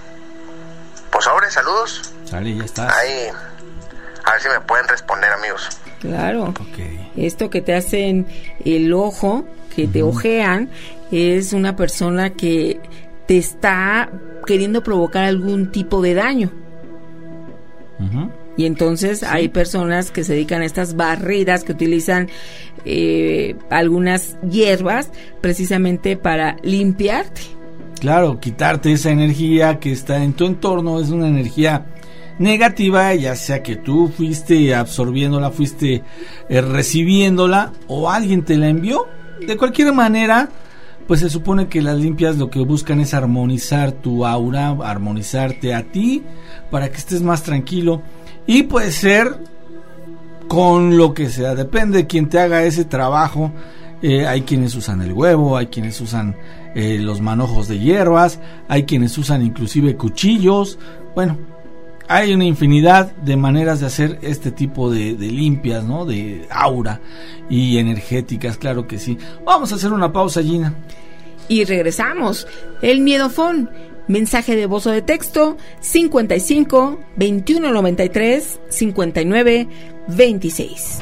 Pues sobre, saludos. Sale, ya estás. Ahí, a ver si me pueden responder, amigos. Claro. Okay. Esto que te hacen el ojo, que te uh-huh. ojean, es una persona que te está queriendo provocar algún tipo de daño. Uh-huh. Y entonces sí. hay personas que se dedican a estas barridas, que utilizan eh, algunas hierbas precisamente para limpiarte. Claro, quitarte esa energía que está en tu entorno, es una energía negativa, ya sea que tú fuiste absorbiéndola, fuiste eh, recibiéndola o alguien te la envió. De cualquier manera, pues se supone que las limpias lo que buscan es armonizar tu aura, armonizarte a ti para que estés más tranquilo, y puede ser con lo que sea, depende de quien te haga ese trabajo. Eh, hay quienes usan el huevo, hay quienes usan eh, los manojos de hierbas, hay quienes usan inclusive cuchillos. Bueno, hay una infinidad de maneras de hacer este tipo de, de limpias, ¿no? De aura y energéticas, claro que sí. Vamos a hacer una pausa, Gina. Y regresamos. El miedofón. Mensaje de voz o de texto cincuenta y cinco, veintiuno noventa y tres, cincuenta y nueve, veintiséis.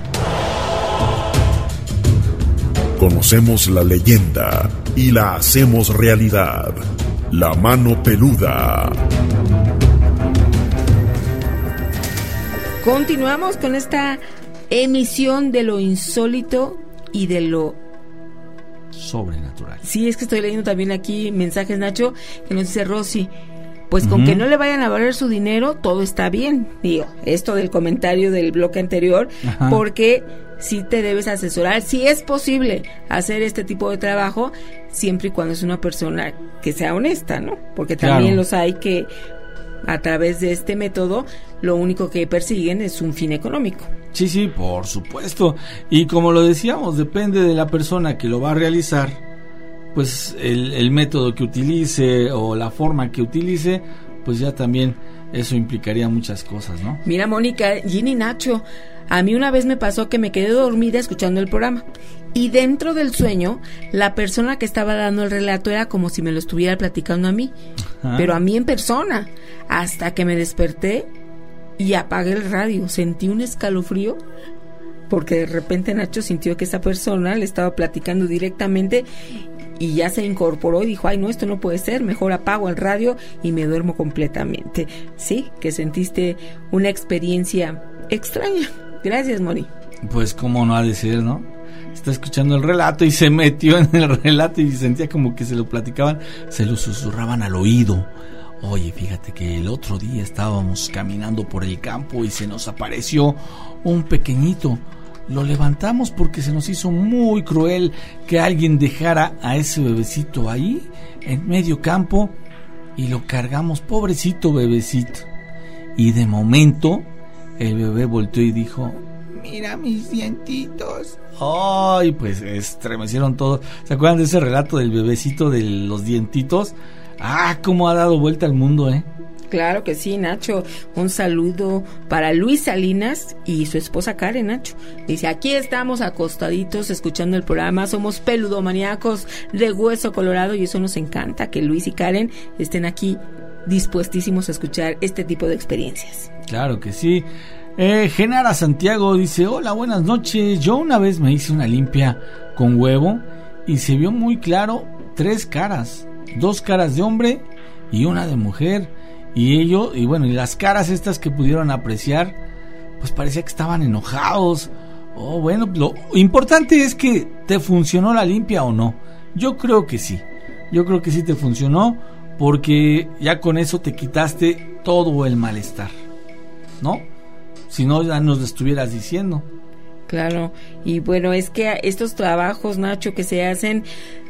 Conocemos la leyenda y la hacemos realidad. La mano peluda. Continuamos con esta emisión de lo insólito y de lo sobrenatural. Sí, es que estoy leyendo también aquí mensajes, Nacho, que nos dice Rosy, pues uh-huh. con que no le vayan a valer su dinero, todo está bien. Digo, esto del comentario del bloque anterior, uh-huh. porque sí te debes asesorar, si es posible hacer este tipo de trabajo, siempre y cuando es una persona que sea honesta, ¿no? Porque también claro. los hay que a través de este método lo único que persiguen es un fin económico. Sí, sí, por supuesto. Y como lo decíamos, depende de la persona que lo va a realizar, pues el, el método que utilice o la forma que utilice, pues ya también eso implicaría muchas cosas, ¿no? Mira, Mónica, Ginny, Nacho, a mí una vez me pasó que me quedé dormida escuchando el programa y dentro del sueño la persona que estaba dando el relato era como si me lo estuviera platicando a mí, Ajá. pero a mí en persona, hasta que me desperté y apagué el radio. Sentí un escalofrío porque de repente Nacho sintió que esa persona le estaba platicando directamente y ya se incorporó y dijo, ay no, esto no puede ser, mejor apago el radio y me duermo completamente. Sí, que sentiste una experiencia extraña. Gracias, Moni. Pues cómo no ha de ser, ¿no? Está escuchando el relato y se metió en el relato y sentía como que se lo platicaban, se lo susurraban al oído. Oye, fíjate que el otro día estábamos caminando por el campo y se nos apareció un pequeñito. Lo levantamos porque se nos hizo muy cruel que alguien dejara a ese bebecito ahí en medio campo y lo cargamos, pobrecito bebecito. Y de momento el bebé volteó y dijo, mira mis dientitos. Ay, pues estremecieron todos. ¿Se acuerdan de ese relato del bebecito de los dientitos? Ah, cómo ha dado vuelta al mundo, ¿eh? Claro que sí, Nacho. Un saludo para Luis Salinas y su esposa Karen, Nacho. Dice, aquí estamos acostaditos escuchando el programa, somos peludomaníacos de hueso colorado y eso nos encanta, que Luis y Karen estén aquí dispuestísimos a escuchar este tipo de experiencias. Claro que sí. Eh, Genara Santiago dice, hola, buenas noches. Yo una vez me hice una limpia con huevo y se vio muy claro tres caras, dos caras de hombre y una de mujer. Y ellos, y bueno, y las caras estas que pudieron apreciar, pues parecía que estaban enojados. Oh, bueno, lo importante es que te funcionó la limpia o no. Yo creo que sí. Yo creo que sí te funcionó, porque ya con eso te quitaste todo el malestar, ¿no? Si no, ya nos lo estuvieras diciendo. Claro, y bueno, es que estos trabajos, Nacho, que se hacen,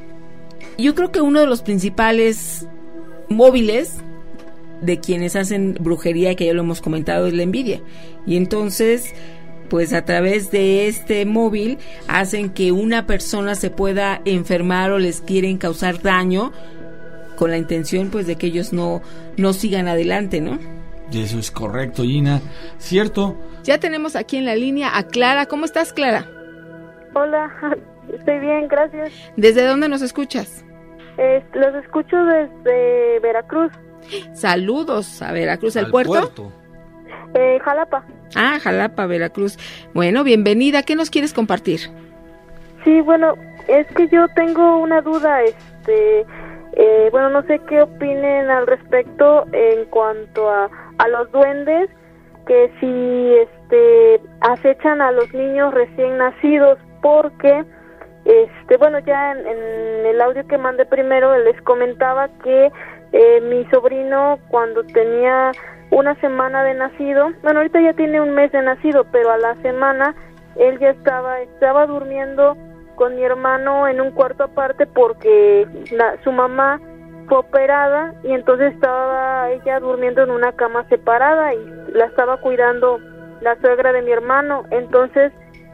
yo creo que uno de los principales móviles de quienes hacen brujería, que ya lo hemos comentado, es la envidia. Y entonces, pues a través de este móvil hacen que una persona se pueda enfermar o les quieren causar daño con la intención pues de que ellos no, no sigan adelante, ¿no? Eso es correcto, Gina. ¿Cierto? Ya tenemos aquí en la línea a Clara. ¿Cómo estás, Clara? Hola, estoy bien, gracias. ¿Desde dónde nos escuchas? Eh, los escucho desde Veracruz. Saludos a Veracruz, ¿el Al puerto? puerto. Eh, Jalapa. Ah, Jalapa, Veracruz. Bueno, bienvenida. ¿Qué nos quieres compartir? Sí, bueno, es que yo tengo una duda, este, eh, bueno, no sé qué opinen al respecto en cuanto a, a los duendes, que si, este, acechan a los niños recién nacidos, porque, este, bueno, ya en, en el audio que mandé primero les comentaba que Eh, mi sobrino, cuando tenía una semana de nacido, bueno, ahorita ya tiene un mes de nacido, pero a la semana él ya estaba estaba durmiendo con mi hermano en un cuarto aparte porque la, su mamá fue operada y entonces estaba ella durmiendo en una cama separada y la estaba cuidando la suegra de mi hermano. Entonces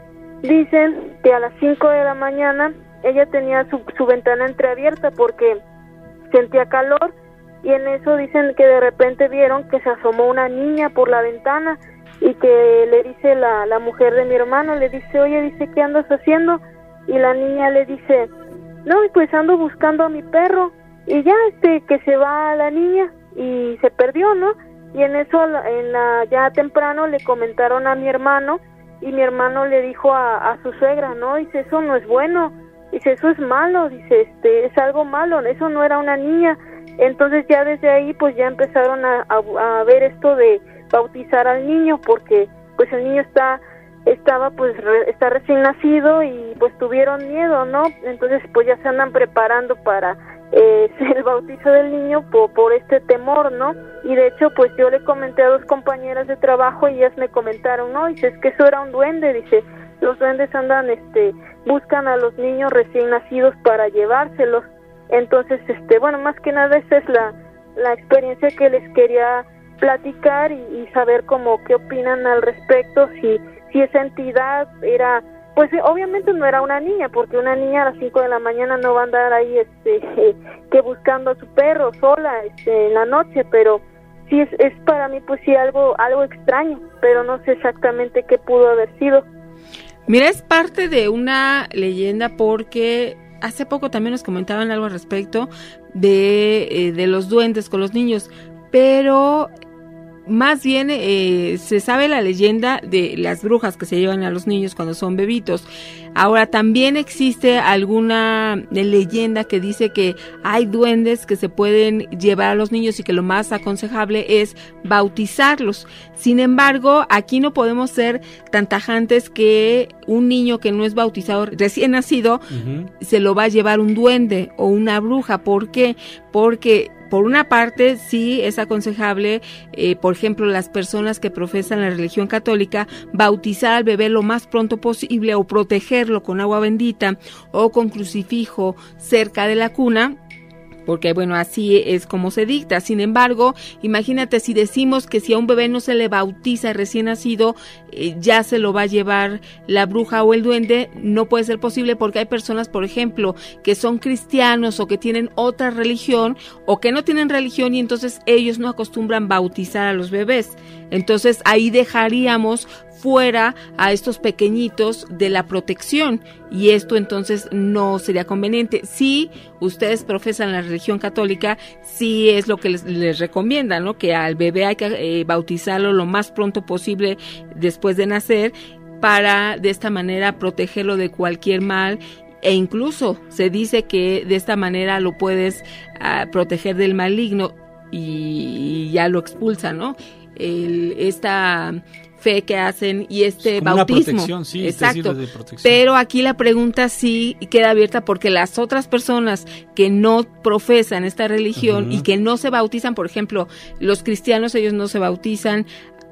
dicen que a las cinco de la mañana ella tenía su, su ventana entreabierta porque sentía calor. Y en eso dicen que de repente vieron que se asomó una niña por la ventana y que le dice la, la mujer de mi hermano, le dice, oye, dice, ¿qué andas haciendo? Y la niña le dice, no, pues ando buscando a mi perro. Y ya, este, que se va la niña y se perdió, ¿no? Y en eso, en la, ya temprano le comentaron a mi hermano y mi hermano le dijo a, a su suegra, no, dice, eso no es bueno, dice, eso es malo, dice, este, es algo malo, eso no era una niña. Entonces ya desde ahí pues ya empezaron a, a, a ver esto de bautizar al niño, porque pues el niño está estaba pues re, está recién nacido y pues tuvieron miedo, ¿no? Entonces pues ya se andan preparando para eh, el bautizo del niño por, por este temor, ¿no? Y de hecho pues yo le comenté a dos compañeras de trabajo y ellas me comentaron, no, dice, es que eso era un duende, dice, los duendes andan, este, buscan a los niños recién nacidos para llevárselos. Entonces, este, bueno, más que nada esa es la, la experiencia que les quería platicar y, y saber cómo qué opinan al respecto, si, si esa entidad era, pues obviamente no era una niña, porque una niña a las cinco de la mañana no va a andar ahí, este, eh, que buscando a su perro sola, este, en la noche, pero sí es, es para mí pues sí algo, algo extraño, pero no sé exactamente qué pudo haber sido. Mira, es parte de una leyenda porque hace poco también nos comentaban algo al respecto de, eh, de los duendes con los niños, pero más bien eh, se sabe la leyenda de las brujas que se llevan a los niños cuando son bebitos. Ahora también existe alguna leyenda que dice que hay duendes que se pueden llevar a los niños y que lo más aconsejable es bautizarlos. Sin embargo, aquí no podemos ser tan tajantes que un niño que no es bautizado recién nacido uh-huh. se lo va a llevar un duende o una bruja. ¿Por qué? Porque por una parte, sí es aconsejable, eh, por ejemplo, las personas que profesan la religión católica, bautizar al bebé lo más pronto posible o protegerlo con agua bendita o con crucifijo cerca de la cuna, porque bueno, así es como se dicta. Sin embargo, imagínate si decimos que si a un bebé no se le bautiza recién nacido, eh, ya se lo va a llevar la bruja o el duende, no puede ser posible, porque hay personas, por ejemplo, que son cristianos o que tienen otra religión o que no tienen religión y entonces ellos no acostumbran bautizar a los bebés. Entonces ahí dejaríamos fuera a estos pequeñitos de la protección, y esto entonces no sería conveniente. Si ustedes profesan la religión católica, sí es lo que les, les recomiendan, ¿no? Que al bebé hay que eh, bautizarlo lo más pronto posible después de nacer, para de esta manera protegerlo de cualquier mal, e incluso se dice que de esta manera lo puedes uh, proteger del maligno y, y ya lo expulsa, ¿no? El, esta fe que hacen y este como bautismo. Una protección, sí, exacto. De protección. Pero aquí la pregunta sí queda abierta, porque las otras personas que no profesan esta religión uh-huh. y que no se bautizan, por ejemplo, los cristianos, ellos no se bautizan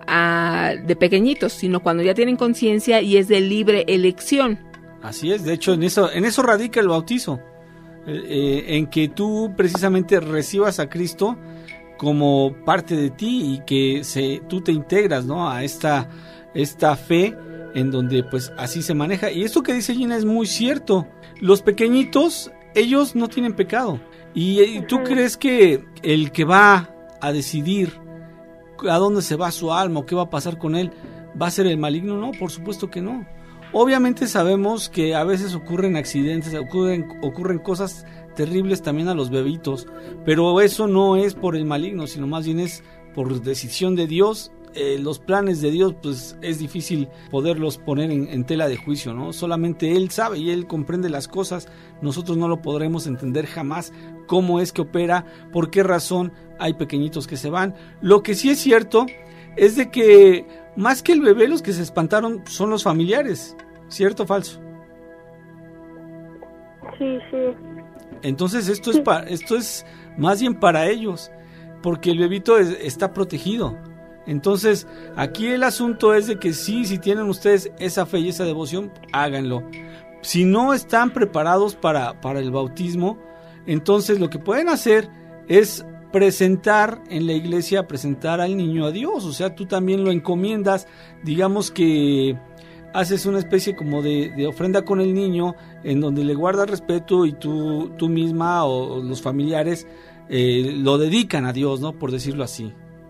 a, de pequeñitos, sino cuando ya tienen conciencia y es de libre elección. Así es, de hecho en eso, en eso radica el bautizo, eh, eh, en que tú precisamente recibas a Cristo como parte de ti y que se, tú te integras, ¿no? A esta, esta fe en donde pues así se maneja. Y esto que dice Gina es muy cierto. Los pequeñitos, ellos no tienen pecado. ¿Y, y tú uh-huh. crees que el que va a decidir a dónde se va su alma o qué va a pasar con él va a ser el maligno? No, por supuesto que no. Obviamente sabemos que a veces ocurren accidentes, ocurren, ocurren cosas terribles también a los bebitos, pero eso no es por el maligno, sino más bien es por decisión de Dios. Eh, los planes de Dios pues es difícil poderlos poner en, en tela de juicio, ¿no? Solamente Él sabe y Él comprende las cosas. Nosotros no lo podremos entender jamás cómo es que opera, por qué razón hay pequeñitos que se van. Lo que sí es cierto es de que más que el bebé, los que se espantaron son los familiares, ¿cierto o falso? Sí, sí. Entonces esto es pa- esto es más bien para ellos, porque el bebito es, está protegido. Entonces aquí el asunto es de que sí, si tienen ustedes esa fe y esa devoción, háganlo. Si no están preparados para, para el bautismo, entonces lo que pueden hacer es presentar en la iglesia, presentar al niño a Dios. O sea, tú también lo encomiendas, digamos que haces una especie como de, de ofrenda con el niño, en donde le guardas respeto y tú, tú misma o, o los familiares eh, lo dedican a Dios, ¿no? Por decirlo así.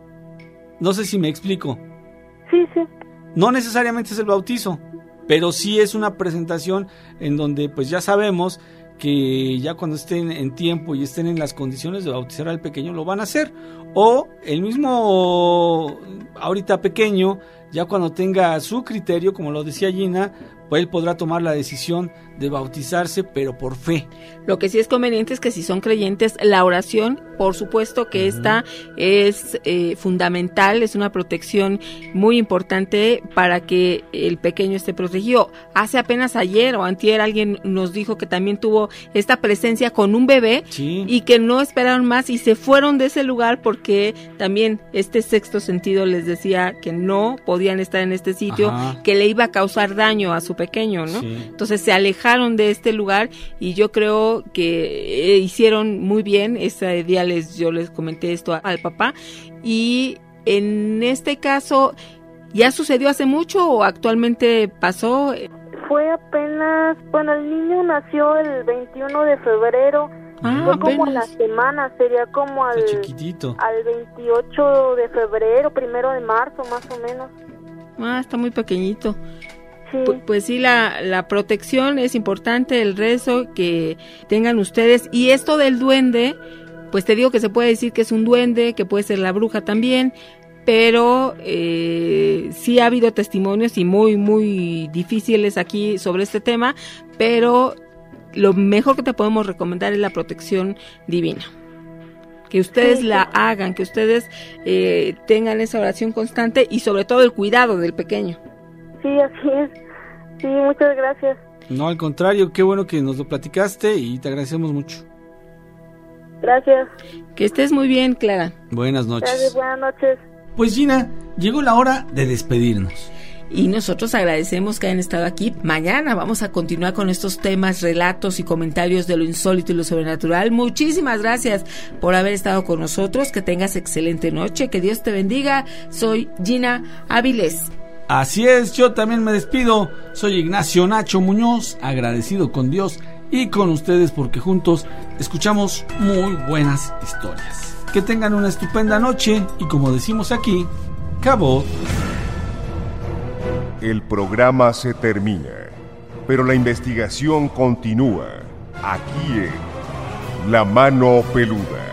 No sé si me explico. Sí, sí. No necesariamente es el bautizo, pero sí es una presentación en donde pues ya sabemos que ya cuando estén en tiempo y estén en las condiciones de bautizar al pequeño lo van a hacer. O el mismo ahorita pequeño, ya cuando tenga su criterio, como lo decía Gina, pues él podrá tomar la decisión de bautizarse, pero por fe. Lo que sí es conveniente es que si son creyentes, la oración, por supuesto que uh-huh. esta es eh, fundamental, es una protección muy importante para que el pequeño esté protegido. Hace apenas ayer o antier alguien nos dijo que también tuvo esta presencia con un bebé sí. y que no esperaron más y se fueron de ese lugar porque también este sexto sentido les decía que no podían estar en este sitio, Ajá. que le iba a causar daño a su pequeño, ¿no? Sí. Entonces se alejaron de este lugar y yo creo que hicieron muy bien. Ese día les, yo les comenté esto al papá, y en este caso, ¿ya sucedió hace mucho o actualmente pasó? Fue apenas, bueno, el niño nació el veintiuno de febrero, ah, fue como apenas. la semana, sería como al, chiquitito. al veintiocho de febrero, primero de marzo más o menos. Ah, está muy pequeñito. Sí. Pues, pues sí, la, la protección es importante, el rezo que tengan ustedes. Y esto del duende, pues te digo que se puede decir que es un duende, que puede ser la bruja también, pero eh, sí ha habido testimonios y muy, muy difíciles aquí sobre este tema, pero lo mejor que te podemos recomendar es la protección divina. Que ustedes sí, la sí. hagan, que ustedes eh, tengan esa oración constante y sobre todo el cuidado del pequeño. Sí, así es. Sí, muchas gracias. No, al contrario, qué bueno que nos lo platicaste y te agradecemos mucho. Gracias. Que estés muy bien, Clara. Buenas noches. Gracias, buenas noches. Pues Gina, llegó la hora de despedirnos. y nosotros agradecemos que hayan estado aquí. Mañana vamos a continuar con estos temas, relatos y comentarios de lo insólito y lo sobrenatural. Muchísimas gracias por haber estado con nosotros, que tengas excelente noche, que Dios te bendiga. Soy Gina Áviles. Así es, yo también me despido. Soy Ignacio Nacho Muñoz, agradecido con Dios y con ustedes porque juntos escuchamos muy buenas historias. Que tengan una estupenda noche y, como decimos aquí, Cabot. El programa se termina, pero la investigación continúa aquí en La Mano Peluda.